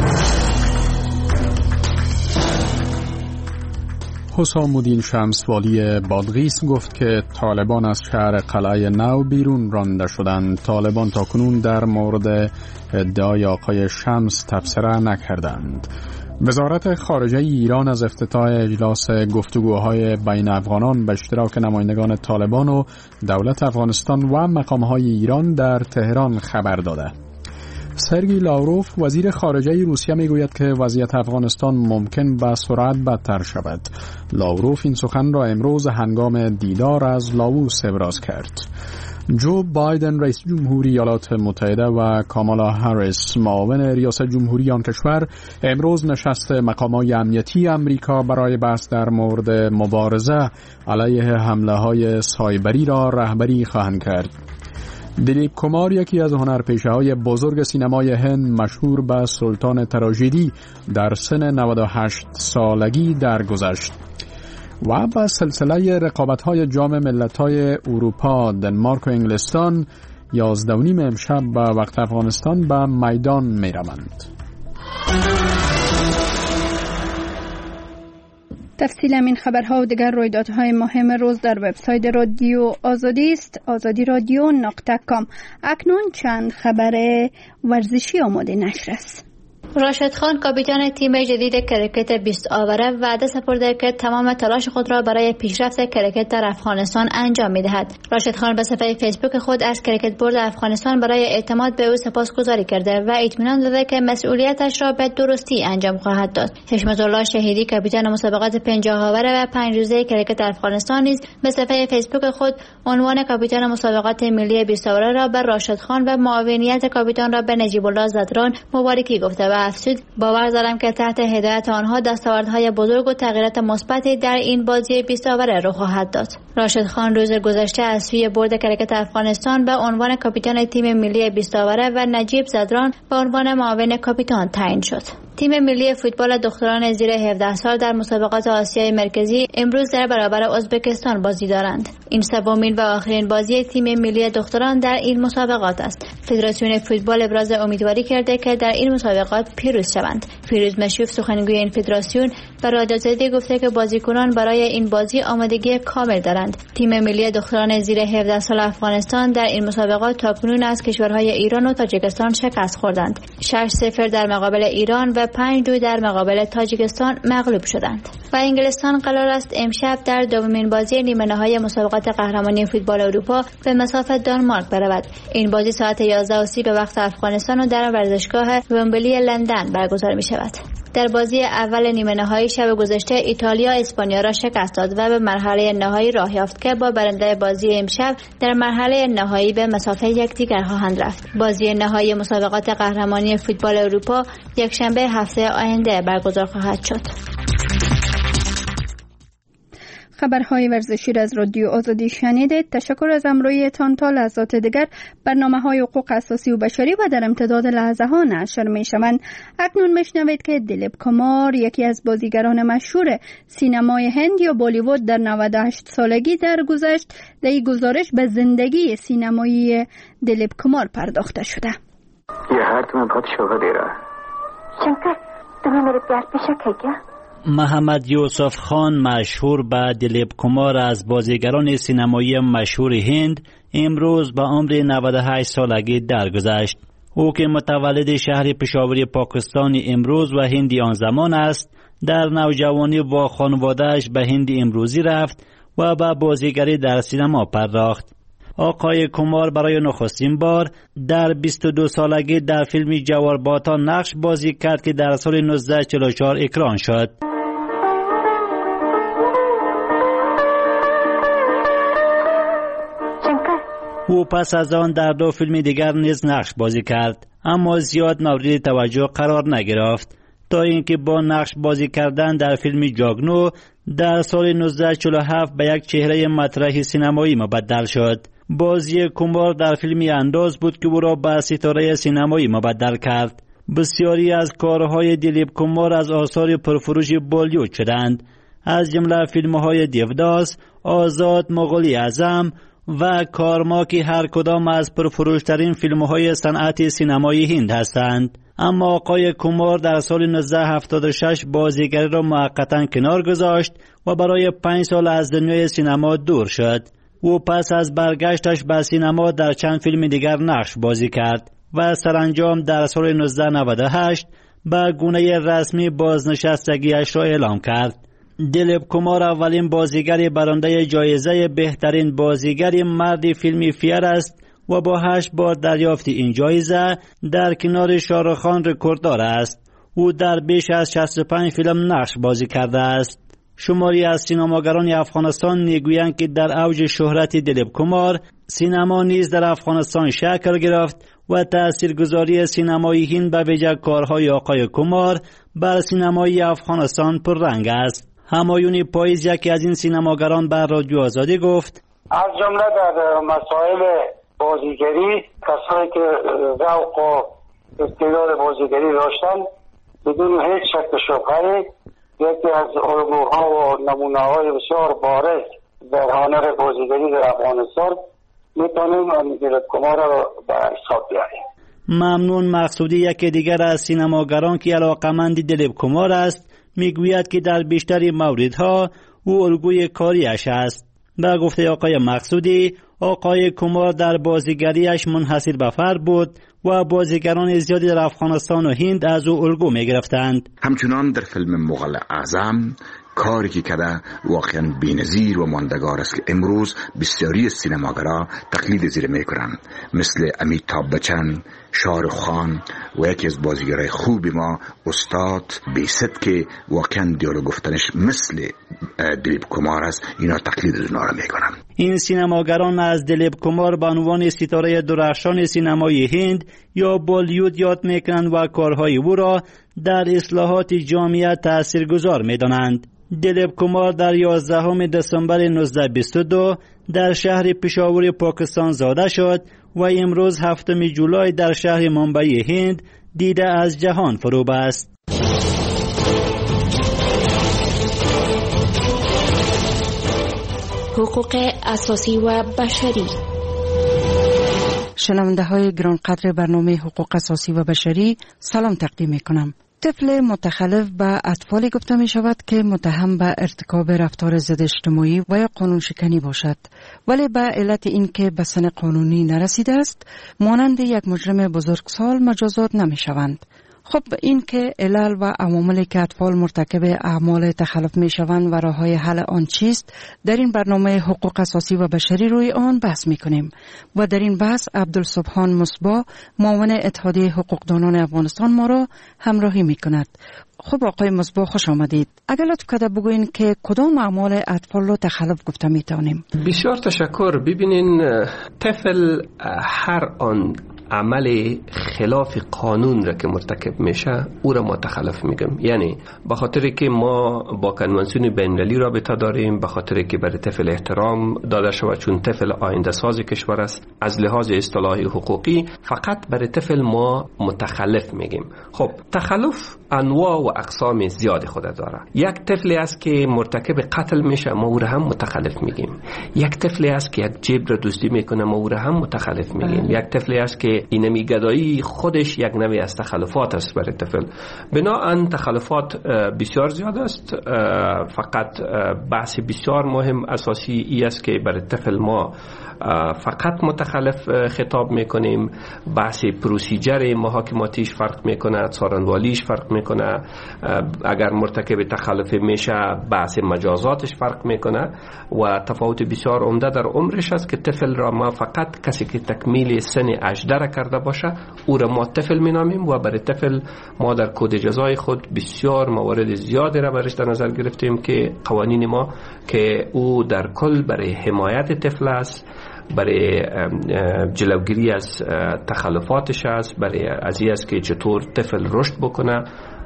حسام الدین شمس والی بادغیس گفت که طالبان از شهر قلعه نو بیرون رانده شدند. طالبان تاکنون در مورد ادعای آقای شمس تبصره نکردند. وزارت خارجه ایران از افتتاح اجلاس گفتگوهای بین افغانان به اشتراک نمایندگان طالبان و دولت افغانستان و مقامهای ایران در تهران خبر داده. سرگئی لاوروف وزیر خارجه روسیه میگوید که وضعیت افغانستان ممکن به سرعت بدتر شود. لاوروف این سخن را امروز هنگام دیدار از لاووس ابراز کرد. جو بایدن رئیس جمهوری ایالات متحده و کامالا هریس معاون ریاست جمهوری آن کشور امروز نشست مقامات امنیتی آمریکا برای بحث در مورد مبارزه علیه حمله‌های سایبری را رهبری خواهند کرد. دلیپ کمار یکی از هنرپیشه‌های بزرگ سینمای هند مشهور به سلطان تراژدی در سن 98 سالگی درگذشت. و با سلسله رقابت‌های جام ملت‌های اروپا دنمارک و انگلستان 11:30 امشب به وقت افغانستان به میدان می‌روند. تفصیل این خبرها و دیگر رویدادهای مهم روز در وبسایت رادیو آزادی است، azadiradyo.com. اکنون چند خبر ورزشی آماده نشر است. راشد خان کاپیتان تیم جدید کرکت 20 آوره وعده سپرده که تمام تلاش خود را برای پیشرفت کرکت در افغانستان انجام می‌دهد. راشد خان به صفحه فیسبوک خود از کرکت بورد افغانستان برای اعتماد به او سپاسگزاری کرده و اطمینان داده که مسئولیتش را به درستی انجام خواهد داد. حشمت الله شهیدی کاپیتان مسابقات 50 آوره و 5 روزه کرکت افغانستان نیز به صفحه فیسبوک خود عنوان کاپیتان مسابقات ملی 20 آوره را به راشد خان و معاونیت کاپیتان را به نجیب الله زدران مبارکی گفته و افزود باور دارم که تحت هدایت آنها دستاوردهای بزرگ و تغییرات مثبتی در این بازی 20 آوره رخ خواهد داد. راشد خان روز گذشته از سوی بورد کرکت افغانستان به عنوان کاپیتان تیم ملی 20 آوره و نجیب زدران به عنوان معاون کاپیتان تعیین شد. تیم ملی فوتبال دختران زیر 17 سال در مسابقات آسیای مرکزی امروز در برابر ازبکستان بازی دارند. این سومین و آخرین بازی تیم ملی دختران در این مسابقات است. فدراسیون فوتبال ابراز امیدواری کرده که در این مسابقات پیروز شوند. پیروز مشوف سخنگوی این فدراسیون به رادیو آزادی گفته که بازیکنان برای این بازی آمادگی کامل دارند. تیم ملی دختران زیر 17 سال افغانستان در این مسابقات تاکنون از کشورهای ایران و تاجیکستان شکست خوردند. 6-0 در مقابل ایران و 5-2 در مقابل تاجیکستان مغلوب شدند. و انگلستان قرار است امشب در دومین بازی نیمه نهایی مسابقات قهرمانی فوتبال اروپا به مصاف دانمارک برود. این بازی ساعت 11:30 به وقت افغانستان و در ورزشگاه ومبلی لندن برگزار می شود. در بازی اول نیمه نهایی شب گذشته ایتالیا اسپانیا را شکست داد و به مرحله نهایی راه یافت که با برنده بازی امشب در مرحله نهایی به مسافه یکدیگر خواهند رفت. بازی نهایی مسابقات قهرمانی فوتبال اروپا یکشنبه هفته آینده برگزار خواهد شد. خبرهای ورزشی را از رادیو آزادی شنیدید. تشکر از همراهیتان. تا لحظات دیگر برنامه‌های حقوق اساسی و بشری و در امتداد لحظه ها نشر می‌شوند. اکنون میشنوید که دلیپ کمار یکی از بازیگران مشهور سینمای هند یا بالیوود در 98 سالگی درگذشت. در این گزارش به زندگی سینمایی دلیپ کمار پرداخته شده. ये हार तुम्हें बहुत शोभा दे रहा है। शंकर, तुम्हें मेरे प्यार पे शक है क्या? محمد یوسف خان مشهور به دلیپ کمار از بازیگران سینمایی مشهور هند امروز به عمر 98 سالگی درگذشت. او که متولد شهر پشاور پاکستان امروز و هندی آن زمان است، در نوجوانی با خانواده‌اش به هند امروزی رفت و به بازیگری در سینما پرداخت. آقای کمار برای نخستین بار در 22 سالگی در فیلم جوارباتا نقش بازی کرد که در سال 1944 اکران شد. او پس از آن در 2 فیلم دیگر نیز نقش بازی کرد، اما زیاد مورد توجه قرار نگرفت. تا اینکه با نقش بازی کردن در فیلم جاگنو در سال 1947 به یک چهره مطرح سینمایی مبدل شد. بازی کومار در فیلمی انداز بود که او را به ستاره سینمایی مبدل کرد. بسیاری از کارهای دلیپ کومار از آثار پرفروش بالیوود شدند، از جمله فیلم‌های دیوداس، آزاد، مغولی اعظم و کارما که هر کدام از پرفروشترین فیلم‌های صنعت سینمایی هند هستند. اما آقای کومار در سال 1976 بازیگری را موقتاً کنار گذاشت و برای 5 سال از دنیای سینما دور شد. او پس از برگشتش به سینما در چند فیلم دیگر نقش بازی کرد و سرانجام در سال 1998 به گونه رسمی بازنشستگیش را اعلام کرد. دلیپ کومار اولین بازیگر برنده جایزه بهترین بازیگر مرد فیلم فیر است و با 8 بار دریافت این جایزه در کنار شاهرخ خان رکورددار است. او در بیش از 65 فیلم نقش بازی کرده است. شماری از سینماگران افغانستان میگویند که در اوج شهرت دلیپ کومار سینما نیز در افغانستان شکل گرفت و تاثیرگذاری سینمای هند به ویژه کارهای آقای کومار بر سینمای افغانستان پررنگ است. همایون پاییز یکی از این سینماگران بر رادیو آزادی گفت: از جمله در مسائل بازیگری کسایی که ذوق و استعداد بازیگری داشتن بدون هیچ شک و شبهه یکی از الگوها و نمونه‌های بسیار بارز در هنر بازیگری در افغانستان میتونیم دلیپ کومار را به حساب بیاریم. ممنون مقصودی یکی دیگر از سینماگران که علاقه‌مند دلیپ کومار است میگوید که در بیشتر موردها او الگوی کاریش است. به گفته آقای مقصودی، آقای کومار در بازیگریش منحصر به فرد بود و بازیگران زیادی در افغانستان و هند از او الگو می گرفتند. همچنان در فیلم مغول اعظم کاری که کرده واقعا بی‌نظیر و ماندگار است که امروز بسیاری سینماگران تقلید زیر میکنند، مثل امیتاب بچن، شاهرخ خان و یکی از بازیگرای خوب ما استاد بیست که واقعا دیالوگ گفتنش مثل دلیپ کومار است. اینا تقلید از اونا را میکنن. این سینماگران از دلیپ کومار به عنوان ستاره درخشان سینمای هند یا بالیوود یاد میکنند و کارهای او را در اصلاحات جامعه تاثیرگذار میدانند. دلیپ کومار در 11 دسامبر 1922 در شهر پشاور پاکستان زاده شد و امروز 7 جولای در شهر ممبئی هند دیده از جهان فرو بست. حقوق اساسی و بشری. شنونده های گرانقدر برنامه حقوق اساسی و بشری سلام تقدیم می کنم. طفل متخلف به اطفالی گفته می شود که متهم به ارتکاب رفتار ضد اجتماعی و یا قانون شکنی باشد، ولی به علت اینکه به سن قانونی نرسیده است مانند یک مجرم بزرگسال مجازات نمی شوند. خب این که علل و عواملی که اطفال مرتکب اعمال تخلف می شوند و راه‌های حل آن چیست، در این برنامه حقوق اساسی و بشری روی آن بحث می کنیم و در این بحث عبدالسبحان مصباح معاون اتحادیه حقوقدانان افغانستان ما را همراهی می کند. خب آقای مصباح خوش آمدید. اگر لطف کرده بگوین که کدام اعمال اطفال رو تخلف گفته می توانیم؟ بسیار تشکر. ببینین طفل هر آن عمل خلاف قانون را که مرتکب میشه او را ما تخلف میگم. یعنی به خاطر که ما با کنوانسیون بین‌المللی رابطه داریم، به خاطر که برای طفل احترام داده شود چون طفل آینده ساز کشور است، از لحاظ اصطلاحی حقوقی فقط برای طفل ما متخلف میگیم. خب تخلف انواع و اقسام زیادی خود داره. یک طفلی است که مرتکب قتل میشه ما او را هم متخلف میگیم. یک طفلی است که یک جیب را دزدی میکنه ما او را هم متخلف میگیم. یک طفلی است که اینمی گدایی خودش یک نوع از تخلفات است برای طفل. بنابراین تخلفات بسیار زیاد است. فقط بحث بسیار مهم اساسی ای است که برای طفل ما فقط متخلف خطاب میکنیم. بحث پروسیجر محاکماتیش فرق میکنه، څارنوالیش فرق میکنه. اگر مرتکب تخلف میشه بحث مجازاتش فرق میکنه و تفاوت بسیار عمده در عمرش است که طفل را ما فقط کسی که تکمیل سن 18 کرده باشه او را ما طفل مینامیم و برای طفل ما در کد جزای خود بسیار موارد زیادی را برش در نظر گرفتیم که قوانین ما که او در کل برای حمایت طفل است، برای جلوگیری از تخلفاتش است، برای از این است که چطور طفل رشد بکنه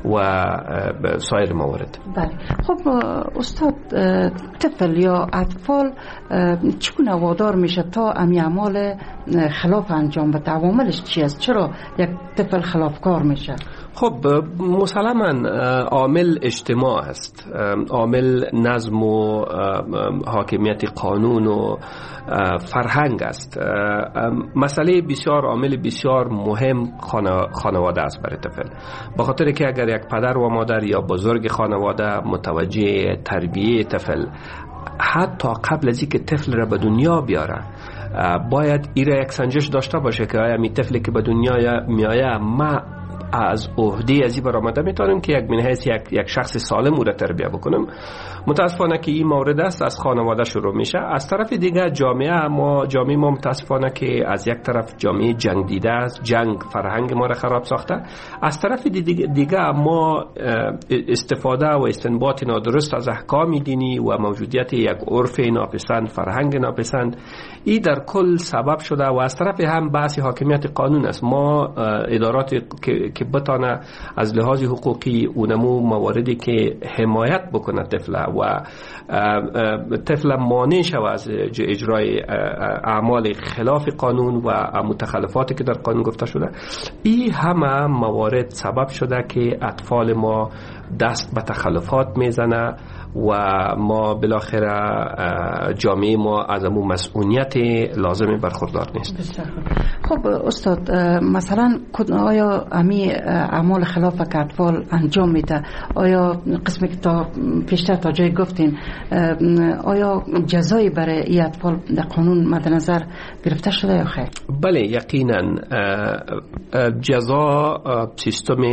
و سایر موارد. بله. خب استاد، طفل یا اطفال چگونه وادار میشه تا امی اعمال خلاف انجام بده؟ عواملش چی است؟ چرا یک طفل خلافکار میشه؟ خب مسلماً عامل اجتماع است، عامل نظم و حاکمیت قانون و فرهنگ است. مسئله بسیار عامل بسیار مهم خانواده است برای طفل، به خاطر که اگر یک پدر و مادر یا بزرگ خانواده متوجه تربیه طفل حتی قبل از اینکه طفل را به دنیا بیاره باید ایره یک سنجش داشته باشه که آیا می طفلی که به دنیا میآید ما از عهده از این برآمده میتونم که یک منحیث یک شخص سالم او را تربیه بکنم. متاسفانه که این مورد است از خانواده شروع میشه. از طرف دیگه جامعه ما متاسفانه که از یک طرف جامعه جنگ دیده است، جنگ فرهنگ ما را خراب ساخته. از طرف دیگه ما استفاده و استنباط نادرست از احکام دینی و موجودیت یک عرف ناپسند، فرهنگ ناپسند، این در کل سبب شده. و از طرف هم بحث حاکمیت قانون است. ما ادارات که بتانه از لحاظ حقوقی اونمو مواردی که حمایت بکنه و طفل مانع شود از اجرای اعمال خلاف قانون و متخلفاتی که در قانون گفته شده، این همه موارد سبب شده که اطفال ما دست به تخلفات میزنه و ما بالاخره جامعه ما از امون مسئولیت لازم برخوردار نیست. خب استاد، مثلا آیا امی اعمال خلاف که اطفال انجام میده، آیا قسمی که تا پیشتر تا جای گفتین، آیا جزایی برای این اطفال در قانون مد نظر گرفته شده یا خیر؟ بله یقینا جزا، سیستم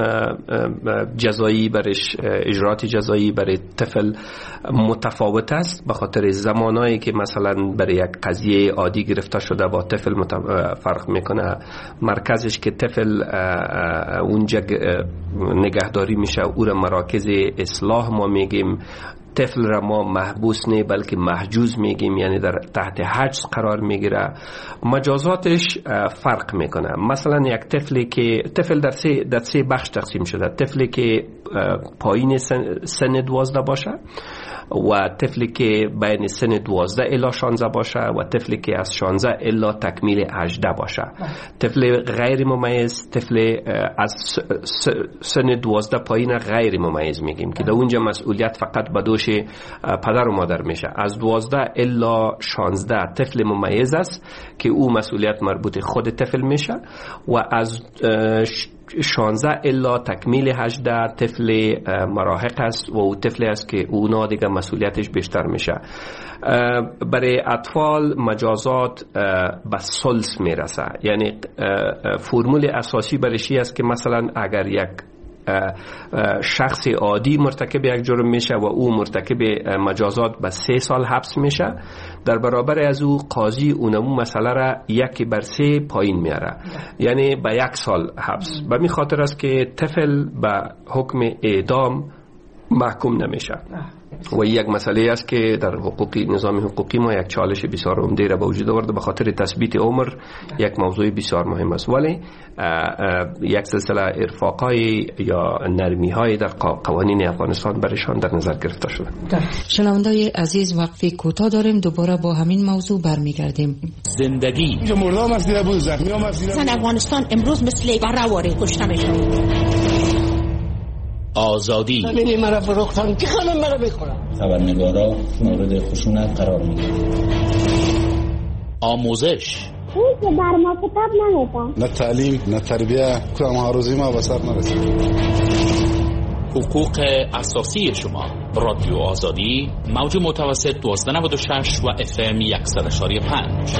جزایی برش، اجرات جزایی برای طفل متفاوت است، به خاطر زمانایی که مثلا برای یک قضیه عادی گرفته شده با طفل فرق میکنه. مرکزش که طفل اونجا نگهداری میشه او را مراکز اصلاح ما میگیم. طفل را ما محبوس نه بلکه محجوز میگیم، یعنی در تحت حجز قرار میگیره. مجازاتش فرق میکنه. مثلا یک طفل در سه بخش تقسیم شده. طفلی که پایین سن 12 باشه و طفلی که بین سن 12 الی 16 باشه و طفلی که از 16 الی تکمیل 18 باشه. طفل غیر ممیز، طفل از سن 12 پایین غیر ممیز میگیم که در اونجا مسئولیت فقط به دوش پدر و مادر میشه. از 12 الی 16 طفل ممیز است که او مسئولیت مربوط خود طفل میشه و از 16 الا تکمیل 18 طفل مراهق است و او طفلی است که اونا دیگه مسئولیتش بیشتر میشه. برای اطفال مجازات به ثلث میرسه، یعنی فرمول اساسی برشی است که مثلا اگر یک شخص عادی مرتکب یک جرم میشه و او مرتکب مجازات به 3 سال حبس میشه، در برابر از او قاضی اونمو مسئله را 1/3 پایین میاره، یعنی به 1 سال حبس. به می خاطر است که طفل به حکم اعدام محکوم نمیشه و یک مسئله است که در نظام حقوقی ما یک چالش بسیار عمده را به وجود آورده. به خاطر تثبیت عمر یک موضوع بسیار مهم است، ولی یک سلسله ارفاقای یا نرمی‌های در قوانین افغانستان برشان در نظر گرفته شده. شنونده‌های عزیز، وقفه کوتاه داریم، دوباره با همین موضوع برمیگردیم. زندگی زن افغانستان امروز مثل بره‌واره کشته میشه. آزادی. ببینید مرا فروختن که خانم مرا بخورم. خبرنگارا مورد خشونت قرار میگیرن. آموزش. این که بر ما کتاب نمیدن. نه تعلیم نه تربیه، کدام هاروزی ما به سر نرسید. حقوق اساسی شما. رادیو آزادی، موج متوسط 1296 و FM 100.5.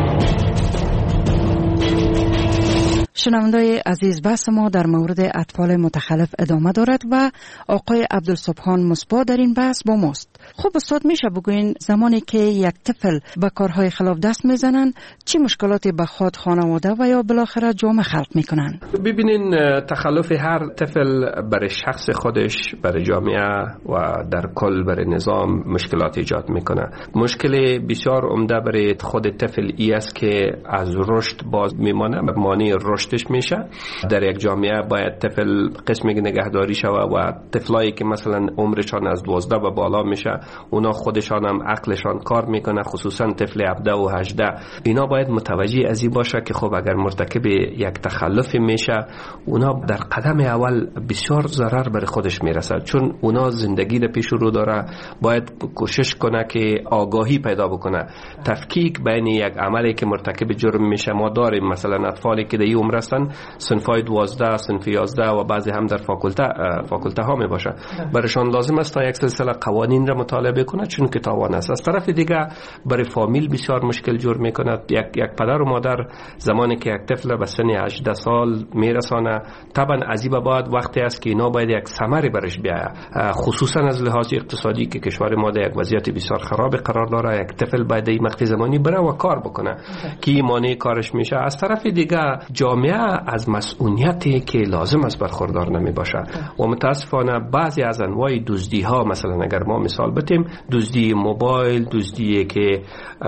شنونده‌های عزیز، بحث ما در مورد اطفال متخلف ادامه دارد و آقای عبدالسبحان مصباح در این بحث با ماست. خب استاد، میشه بگوین زمانی که یک طفل به کارهای خلاف دست میزنن چه مشکلاتی به خود، خانواده و یا بالاخره جامعه خلق میکنن؟ ببینین تخلف هر طفل برای شخص خودش، برای جامعه و در کل برای نظام مشکلات ایجاد میکنه. مشکل بسیار عمده برای خود طفل ای است که از رشد باز میمانه، مانع رشد رشدش میشه. در یک جامعه باید طفل قسمی نگهداری شود و طفلایی که مثلا عمرشان از 12 به بالا میشه اونا خودشان هم عقلشان کار میکنه، خصوصا طفل 17 و 18 اینا باید متوجه از این باشه که خب اگر مرتکب یک تخلف میشه اونا در قدم اول بسیار ضرر بر خودش میرسه، چون اونا زندگی در پیش رو داره. باید کوشش کنه که آگاهی پیدا بکنه، تفکیک بین یک عملی که مرتکب جرم میشه. ما داریم مثلا اطفالی که در این عمر هستن صنفای 12 صنف 11 و بعضی هم در فاکولته ها می باشه، برایشان لازم است تا یک سلسله قوانین را مطالعه کنه چون که تاوان است. از طرف دیگه برای فامیل بسیار مشکل جور میکنه. یک پدر و مادر زمانی که یک طفل به سن 18 سال میرسانه طبعا عجیبه بعد وقتی است که اینا باید یک ثمری برش بیاید، خصوصا از لحاظ اقتصادی که کشور ما در یک وضعیت بسیار خراب قرار داره. یک طفل باید این مقطع زمانی بره و کار بکنه که مانع کارش میشه. از طرف دیگه جامعه از مسئولیتی که لازم است برخوردار نمی باشه و متاسفانه بعضی از انواع دزدی ها، مثلا اگر ما مثال بتیم دزدی موبایل، دزدی که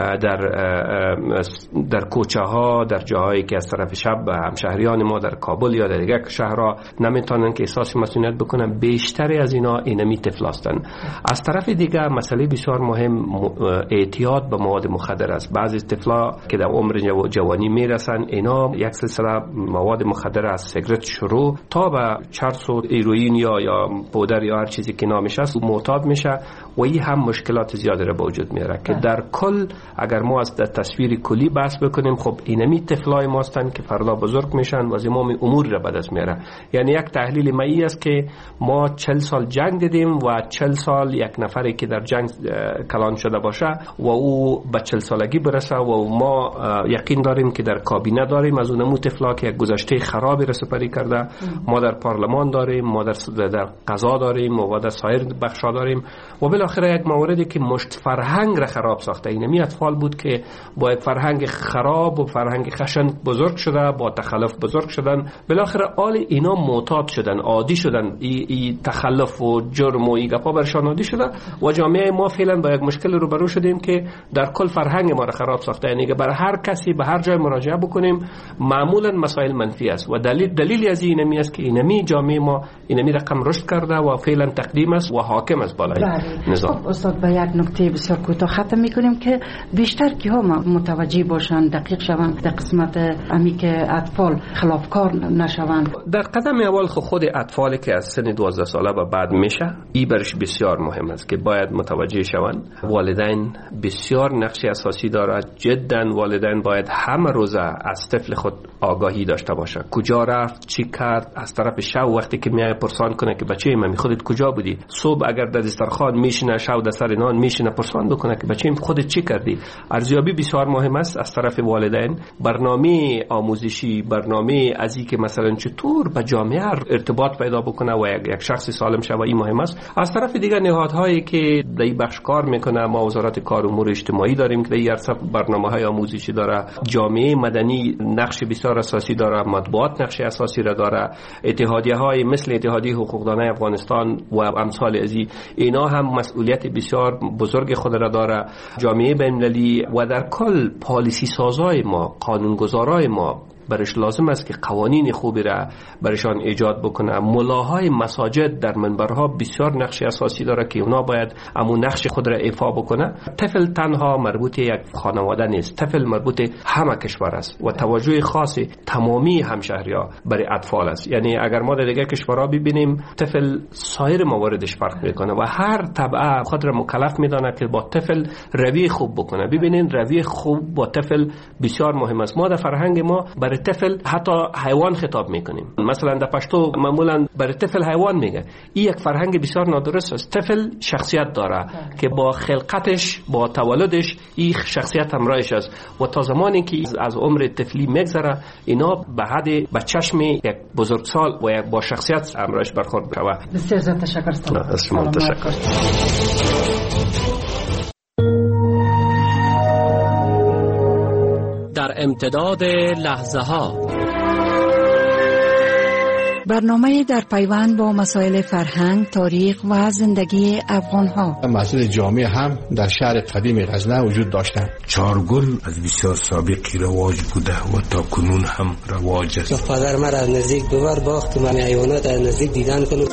در کوچه ها، در جاهایی که از طرف شب همشهریان ما در کابل یا در دیگر شهرها نمیتونن که احساس مسئولیت بکنن، بیشتر از اینا اینمی طفل هستن. از طرف دیگر مسئله بسیار مهم اعتیاد به مواد مخدر است. بعضی طفلا که در عمر جوانی میرسن اینا یک سلسله مواد مخدر از سیگرت شروع تا به چرس و هیروئین یا پودر یا هر چیزی که نامش است معتاد میشه و این هم مشکلات زیادی را به وجود میاره که در کل اگر ما از تصویر کلی بحث بکنیم خب اینمی طفلای ما هستند که فردا بزرگ میشن و زمام امور را به دست میاره. یعنی یک تحلیل مایی است که ما 40 سال جنگ دیدیم و 40 سال یک نفری که در جنگ کلان شده باشه و او به 40 سالگی برسه و ما یقین داریم که در کابینه داریم از اونمو طفلا که یک گذشته خرابی را سپری کرده. ما در پارلمان داریم، ما در قضا داریم و در سایر بخشا داریم و بالاخره یک موردی که مشت فرهنگ را خراب ساخته. اینمی اطفال بود که با یک فرهنگ خراب و فرهنگ خشن بزرگ شده، با تخلف بزرگ شدن، بالاخره آل اینا معتاد شدن، عادی شدن، ای تخلف و جرم و ای گپا برشان عادی شده و جامعه ما فعلا با یک مشکل روبرو شدیم که در کل فرهنگ ما را خراب ساخته. یعنی که برای هر کسی به هر جای مراجعه بکنیم معمولا مسائل منفی است و دلیلی از اینمی است که اینمی جامعه ما اینمی رقم رشد کرده و فعلا تقدیم است و حاکم است بالای نظام. خب استاد به یک نکته بسیار کوتاه ختم میکنیم که بیشتر کیها متوجه باشند، دقیق شوند در قسمت امی که اطفال خلافکار نشوند؟ در قدم اول خود اطفالی که از سن 12 ساله به بعد میشه این برش بسیار مهم است که باید متوجه شوند. والدین بسیار نقش اساسی دارد. جدا والدین باید همه روزه از طفل خود آگاهی داشته باشه، کجا رفت، چی کرد. از طرف شب وقتی که میای پرسان کنه که بچه من خودت کجا بودی، صبح اگر در دسترخوان میشینه، شب در سر نان میشینه، پرسان بکنه که بچه خودت چی کردی. ارزیابی بسیار مهم است از طرف والدین. برنامه آموزشی، برنامه ازی که مثلا چطور با جامعه ارتباط پیدا بکنه و یک شخص سالم شه این مهم است. از طرف دیگر نهادهایی که در این بخش کار میکنه، ما وزارت کار و امور اجتماعی داریم که در این عرصه برنامه‌های آموزشی داره، جامعه مدنی نقش بسیار اساسی داره، مطبوعات نقش اساسی را داره، اتحادیه‌های مثل اتحادیه حقوقدانای افغانستان و امثال ازی اینا هم مسئولیت بسیار بزرگ خود را داره، جامعه بین‌المللی و در کل پالیسی سازای ما، قانونگذارای ما برش لازم است که قوانین خوبی را برشان ایجاد بکنه. ملاهای مساجد در منبرها بسیار نقش اساسی داره که اونا باید امون نقش خود را ایفا بکنه. طفل تنها مربوط یک خانواده نیست، طفل مربوط همه کشور است و توجه خاص تمامی همشهری‌ها برای اطفال است. یعنی اگر ما در دیگر کشورها ببینیم طفل سایر مواردش فرق میکنه و هر طبقه خود را مکلف میدانه که با طفل روی خوب بکنه. ببینین روی خوب با طفل بسیار مهم است. ما در فرهنگ ما برای طفل حتی حیوان خطاب میکنیم. مثلا در پشتو معمولا برای طفل حیوان میگه. این یک فرهنگ بسیار نادرست است. طفل شخصیت داره که با خلقتش، با تولدش این شخصیت همراهش است و تا زمانی که از عمر طفلی میگذره اینا به حد به چشم یک بزرگسال و یک با شخصیت همراهش برخورد میشه. بسیار زیاد تشکر استاد. در امتداد لحظه ها برنامه در پیوند با مسائل فرهنگ، تاریخ و زندگی افغان‌ها. مسئله جامعه هم در شهر قدیم غزنه وجود داشتند. چارگل از بسیار سابقی رواج بوده و تا کنون هم رواج است. پدر مرا از نزدیک ببر باخت من حیوانات از نزدیک دیدن کنم.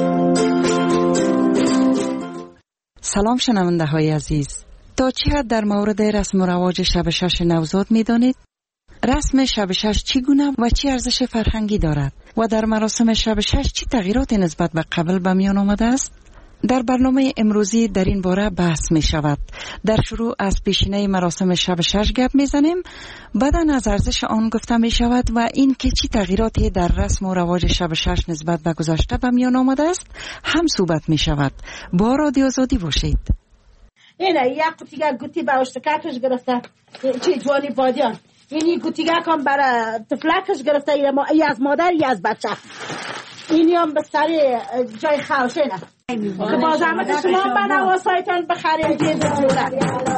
سلام شنونده های عزیز. تا چه حد در مورد رسم و رواج شب 6 نوزاد می دانید؟ رسم شب 6 چگونه و چه ارزش فرهنگی دارد و در مراسم شب 6 چه تغییراتی نسبت به قبل به میان آمده است؟ در برنامه امروزی در این باره بحث می شود. در شروع از پیشینه مراسم شب 6 گپ می زنیم، بعداً از ارزش آن گفته می شود و این که چه تغییراتی در رسم و رواج شب 6 نسبت به گذشته به میان آمده است هم صحبت می شود. با رادیو آزادی باشید. اینه یک قطیگه گوتی به اشتککش گرفته چی جوانی بادیان، اینی گوتیگه کم برای تفلکش گرفته، ای از مادر ای از بچه، اینی هم به سری جای خوشینه که با زحمت شما به نواسایتان بخرید دید جوره.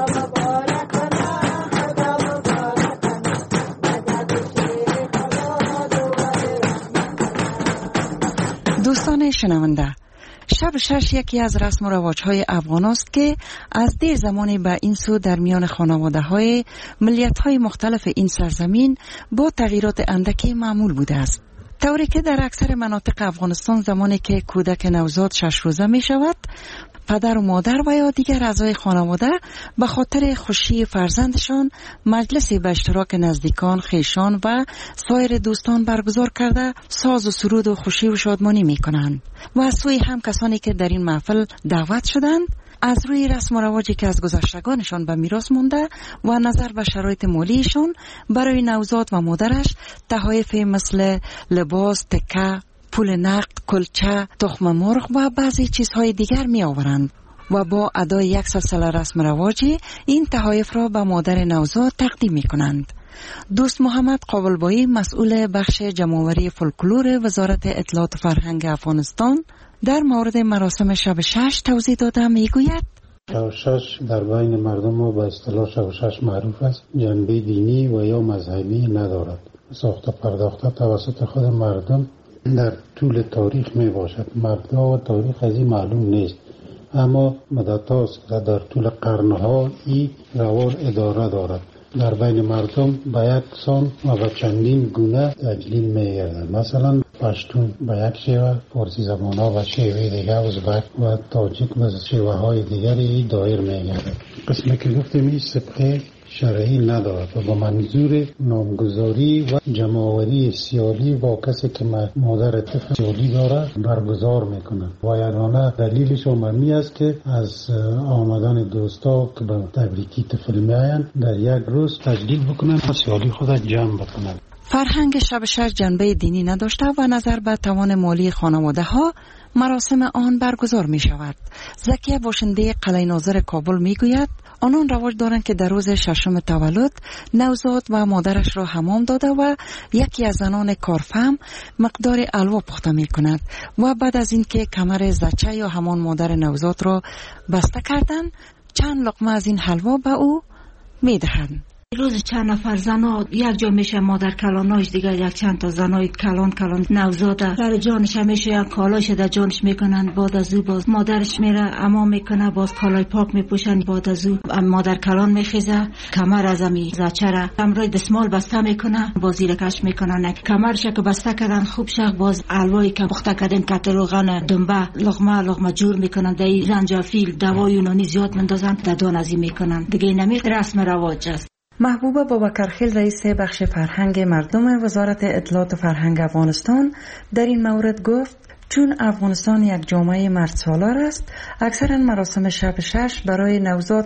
دوستان شنونده، شب 6 یکی از رسم و رواج‌های افغان است که از دیر زمانی به این سو در میان خانواده‌های ملیت‌های مختلف این سرزمین با تغییرات اندکی معمول بوده است. طوری که در اکثر مناطق افغانستان زمانی که کودک نوزاد 6 روزه می شود، پدر و مادر و یا دیگر اعضای خانواده به خاطر خوشی فرزندشان مجلسی به اشتراک نزدیکان، خویشان و سایر دوستان برگزار کرده ساز و سرود و خوشی و شادمانی می کنند و از سوی هم کسانی که در این محفل دعوت شدند از روی رسم و رواجی که از گذشتگانشان به میراث مونده و نظر به شرایط مالیشان برای نوزاد و مادرش تحایف مثل لباس، تکه، پول نقد، کلچه، تخم مرغ و بعضی چیزهای دیگر می آورند و با ادای یک سلسله رسم رواجی این تحایف را به مادر نوزاد تقدیم می کنند. دوست محمد قابلبایی، مسئول بخش جمع‌آوری فولکلور وزارت اطلاعات و فرهنگ افغانستان، در مورد مراسم شب 6 توضیح داده می گوید: شب 6 در بین مردم و به اصطلاح شب 6 معروف است، جنبه دینی و یا مذهبی ندارد. ساخته پرداخته توسط خود مردم در طول تاریخ می باشد. مبدا و تاریخ از این معلوم نیست، اما مدت هاست که در طول قرنها این روال اداره دارد. در بین مردم به یک سان و به چندین گونه تجلیل می گردد. مثلا پشتون به یک شیوه، فارسی زبان ها به شیوه دیگر، ازبک و تاجیک به شیوه های دیگری دایر می گردد. قسمی که گفتیم این سابقه شرعی ندارد و با منظور نامگذاری و جمع‌آوری سیالی با کسی که مادر طفل سیالی داره برگزار میکنند و یگانه دلیلش عمومی است که از آمدن دوستا که به تبریکی طفل میاین در یک روز تجلیل بکنند و سیالی خود جمع بکنند. فرهنگ شب 6 جنبه دینی نداشته و نظر به توان مالی خانواده ها مراسم آن برگزار می شود. زکیه باشنده قلعه ناظر کابل می گوید آنان رواج دارند که در روز 6 تولد نوزاد و مادرش را حمام داده و یکی از زنان کارفهم مقدار الوا پخته می کند و بعد از اینکه کمر زچه یا همان مادر نوزاد را بسته کردند چند لقمه از این حلوا به او می دهند. روز چند نفر زنا یک جا میشه مادر کلاناش، دیگه یک چند تا زنای کلان نوزاده در جانش میشه یک کالاش در جانش میکنن، بعد از او باز مادرش میره اما میکنه باز کالای پاک میپوشن، بعد از او مادر کلان میخیزه کمر از امی زچره امرای دستمال بسته میکنه، باز زیرکش میکنن کمرش که بسته کردن خوب شق باز الوایی که پخته کردن کت روغن دنبه لقمه جور میکنن، در زنجفیل دوای یونانی زیاد مندازن در دان ازی میکنن. دیگه نمی رسم رواج است. محبوبه بابکرخیل رئیس بخش فرهنگ مردم وزارت اطلاعات و فرهنگ افغانستان در این مورد گفت چون افغانستان یک جامعه مردسالار است، اکثرا مراسم شب 6 برای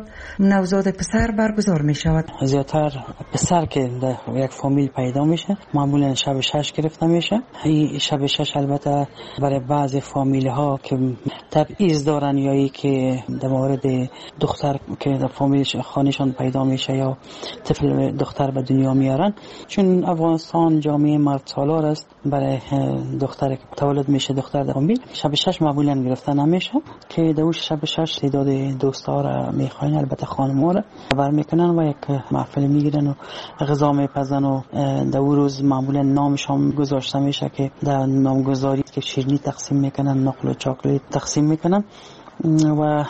نوزاد پسر برگزار می شود. زیادتر پسر که در یک فامیل پیدا میشه معمولا شب 6 گرفته میشه. این شب 6 البته برای بعضی فامیل ها که تبعیض دارن یا ای که در مورد دختر که در فامیل خانشان پیدا میشه یا طفل دختر به دنیا میارن، چون افغانستان جامعه مردسالار است، برای دختر که تولد میشه دختر در فامیل شب 6 معمولا گرفته نمیشه که دوش شب 6 تعداد دوستا را میخواین، البته خانم‌ها را خبر میکنن و یک محفل میگیرن و غذا میپزن و در روز معمولا نامشان گذاشته میشه که در نامگذاری که شیرینی تقسیم میکنن، نقل و چاکلیت تقسیم میکنن و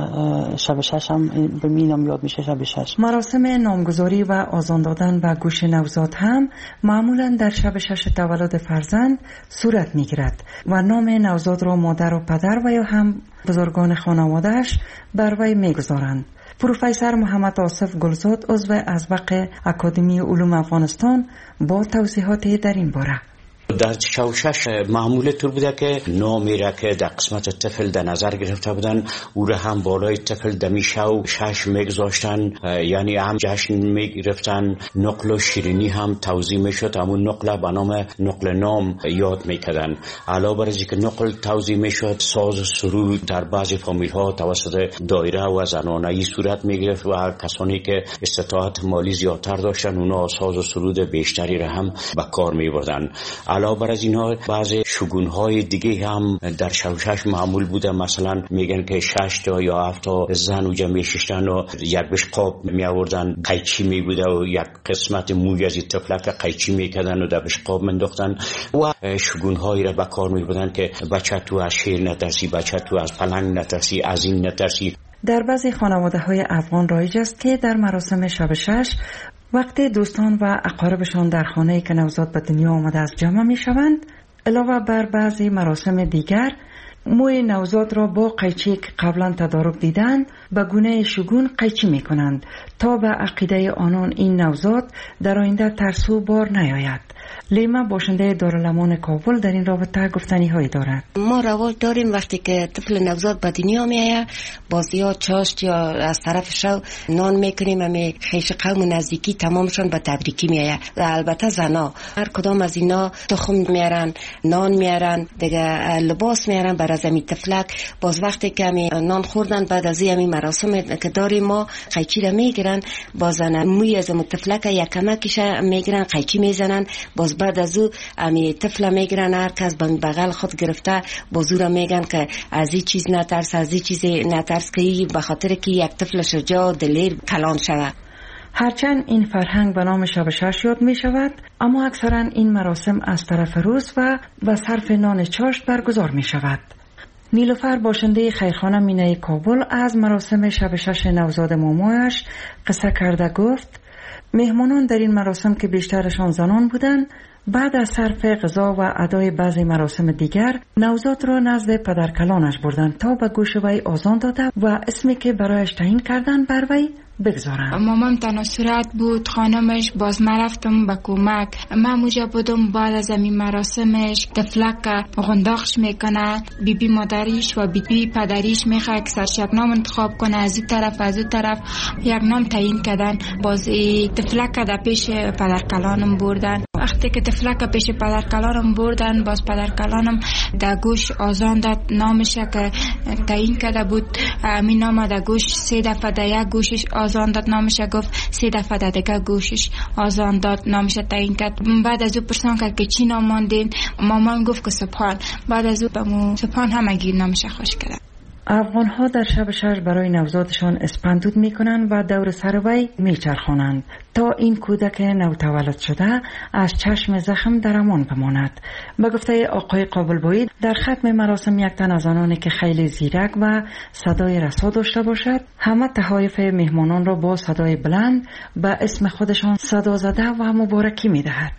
شب 6 هم به مینام یاد میشه. شب 6 مراسم نامگذاری و آذان دادن به گوش نوزاد هم معمولا در شب 6 تولد فرزند صورت میگیرد و نام نوزاد را مادر و پدر و یا هم بزرگان خانوادهش بر وی میگذارند. پروفسور محمد آصف گلزاد عضو ازبق اکادمی علوم افغانستان با توضیحاتی در این باره. در شوشش معمول طور بوده که نامی را که در قسمت طفل در نظر گرفته بودن او را هم بالای طفل دمی شش میگذاشتن، یعنی هم جشن میگرفتن. نقل و شیرینی هم توزیع میشد، همون نقل به نام نقل نام یاد میکردن. علاوه بر اینکه نقل توزیع میشد، ساز و سرود در بعضی فامیل ها توسط دایره و زنانه‌ای صورت میگرفت و کسانی که استطاعت مالی زیادتر داشتن اونا ساز و سرود بیشتری را هم به کار میبردن. علاوه بر از اینها بعضی شگون‌های دیگه هم در شوشش معمول بوده. مثلا میگن که 6 تا یا 7 تا زن و جمع میششتن و یک بشقاب می آوردن، قیچی می بوده و یک قسمت موی از تفلک قیچی میکردن و در بشقاب منداختن و شگون‌هایی را به کار میبردن که بچه تو از شیر نترسی، بچه تو از پلنگ نترسی، از این نترسی. در بعضی خانواده‌های افغان رایج است که در مراسم شب 6 وقتی دوستان و اقاربشان در خانه‌ای که نوزاد به دنیا آمده است جمع می‌شوند، علاوه بر بعضی مراسم دیگر موی نوزاد را با قیچی که قبلا تدارک دیدند به گونه شگون قیچی می‌کنند تا به عقیده آنان این نوزاد در آینده ترسو بار نیاید. لیما باشنده دارالامان کابل در این رابطه گفتنی هایی دارد. ما رواج داریم وقتی که طفل نوزاد به دنیا میآید باز یا چاشت یا از طرف شو نان میکنیم، همه خیش قوم نزدیکی تمامشون به تبریکی میآید و البته زنا هر کدام از اینا تخم میارن، نان میارن، دیگه لباس میارن برای زمین طفلک. باز وقتی که همه نان خوردن بعد از این مراسم که داریم ما قیچی را میگیرن، باز موی از طفلک یک کمکش میگیرن قیچی میزنن. باز بعد از او امی طفل میگیرن، هر کس به بغل خود گرفته بازو میگن که از این چیز نترس، از این چیز نترس، که به خاطر که یک طفل شجاع دلیر کلان شود. هرچند این فرهنگ به نام شب 6 یاد می شود، اما اکثرا این مراسم از طرف روز و صرف نان چاشت برگزار می شود. نیلوفر باشنده خیرخانه مینه کابل از مراسم شب 6 نوزاد مامایش قصه کرده گفت مهمانان در این مراسم که بیشترشان زنان بودند بعد از صرف غذا و ادای بعضی مراسم دیگر نوزاد را نزد پدرکلانش بردند تا به گوش وی آذان داده و اسمی که برایش تعیین کردند بر وی بگذارم. مامام تنها صورت بود، خانمش باز من رفتم به کمک. من موجه بودم بعد از این مراسمش تفلک غنداخش میکنه، بیبی مادریش و بیبی پدریش میخواه که سرش یک نام انتخاب کنه، از این طرف از اون طرف یک نام تعیین کردن. باز تفلک در پیش پدرکلانم بردن. وقتی که تفلک پیش پدرکلانم بردن باز پدرکلانم در گوش آذان داد، نامش که تعیین کرده بود می نام در گوش 3 دفعه در یک گوشش آذان داد، نامش گفت 3 دفعه در دیگه گوشش آذان داد، نامش تعیین کرد. بعد از او پرسان کرد که چی نام ماندین، مامان گفت که سبحان. بعد از او به سبحان همگی نامش خوش کرد. افغان‌ها در شب 6 برای نوزادشان اسپندود می‌کنند و دور سر وی می‌چرخانند تا این کودک نوتولد شده از چشم زخم در امان بماند. به گفته آقای قابلبایی در ختم مراسم یک تن از آنانی که خیلی زیرک و صدای رسا داشته باشد همه تحایف مهمانان را با صدای بلند به اسم خودشان صدا زده و مبارکی می‌دهد.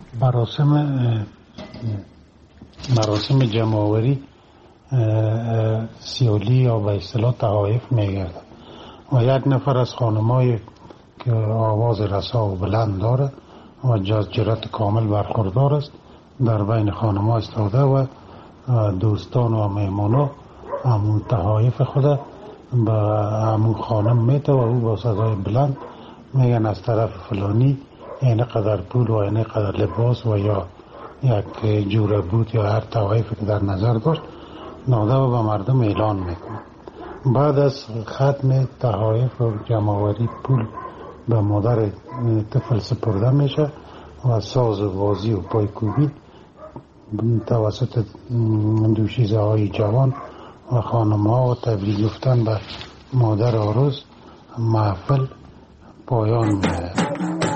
مراسم جمع‌آوری سیالی یا به اصطلاح تحایف میگردد و یک نفر از خانمایی که آواز رسا و بلند داره و جرأت کامل برخوردار است در بین خانم‌ها ایستاده و دوستان و مهمانا همون تحایف خود به همون خانم میته و او با صدای بلند میگن از طرف فلانی این قدر پول و این قدر لباس و یا یک جوره بود یا هر تحایفی که در نظر داشت ناده و به مردم اعلان میکنه. بعد از ختم تحایف و جمع‌آوری پول به مادر طفل سپرده میشه و ساز و بازی و پایکوبی توسط دوشیزه های جوان و خانم ها و تبریک گفتن به مادر عروس محفل پایان می‌یابد.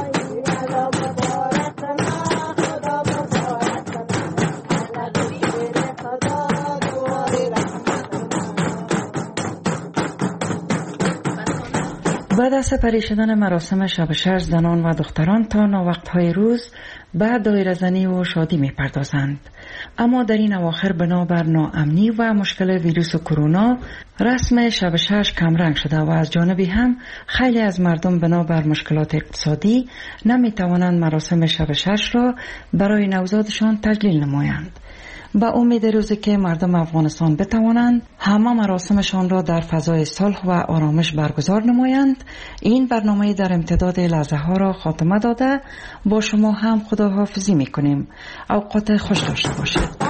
بعد از سپری شدن مراسم شب 6 زنان و دختران تا ناوقت‌های روز به دایره زنی و شادی می‌پردازند. اما در این اواخر بنابر ناامنی و مشکل ویروس کرونا رسم شب 6 کمرنگ شده و از جانبی هم خیلی از مردم بنابر مشکلات اقتصادی نمی‌توانند مراسم شب 6 را برای نوزادشان تجلیل نمایند. با امید روزی که مردم افغانستان بتوانند همه مراسمشان را در فضای صلح و آرامش برگزار نمایند، این برنامه در امتداد لحظه ها را خاتمه داده با شما هم خداحافظی میکنیم. اوقات خوش داشته باشید.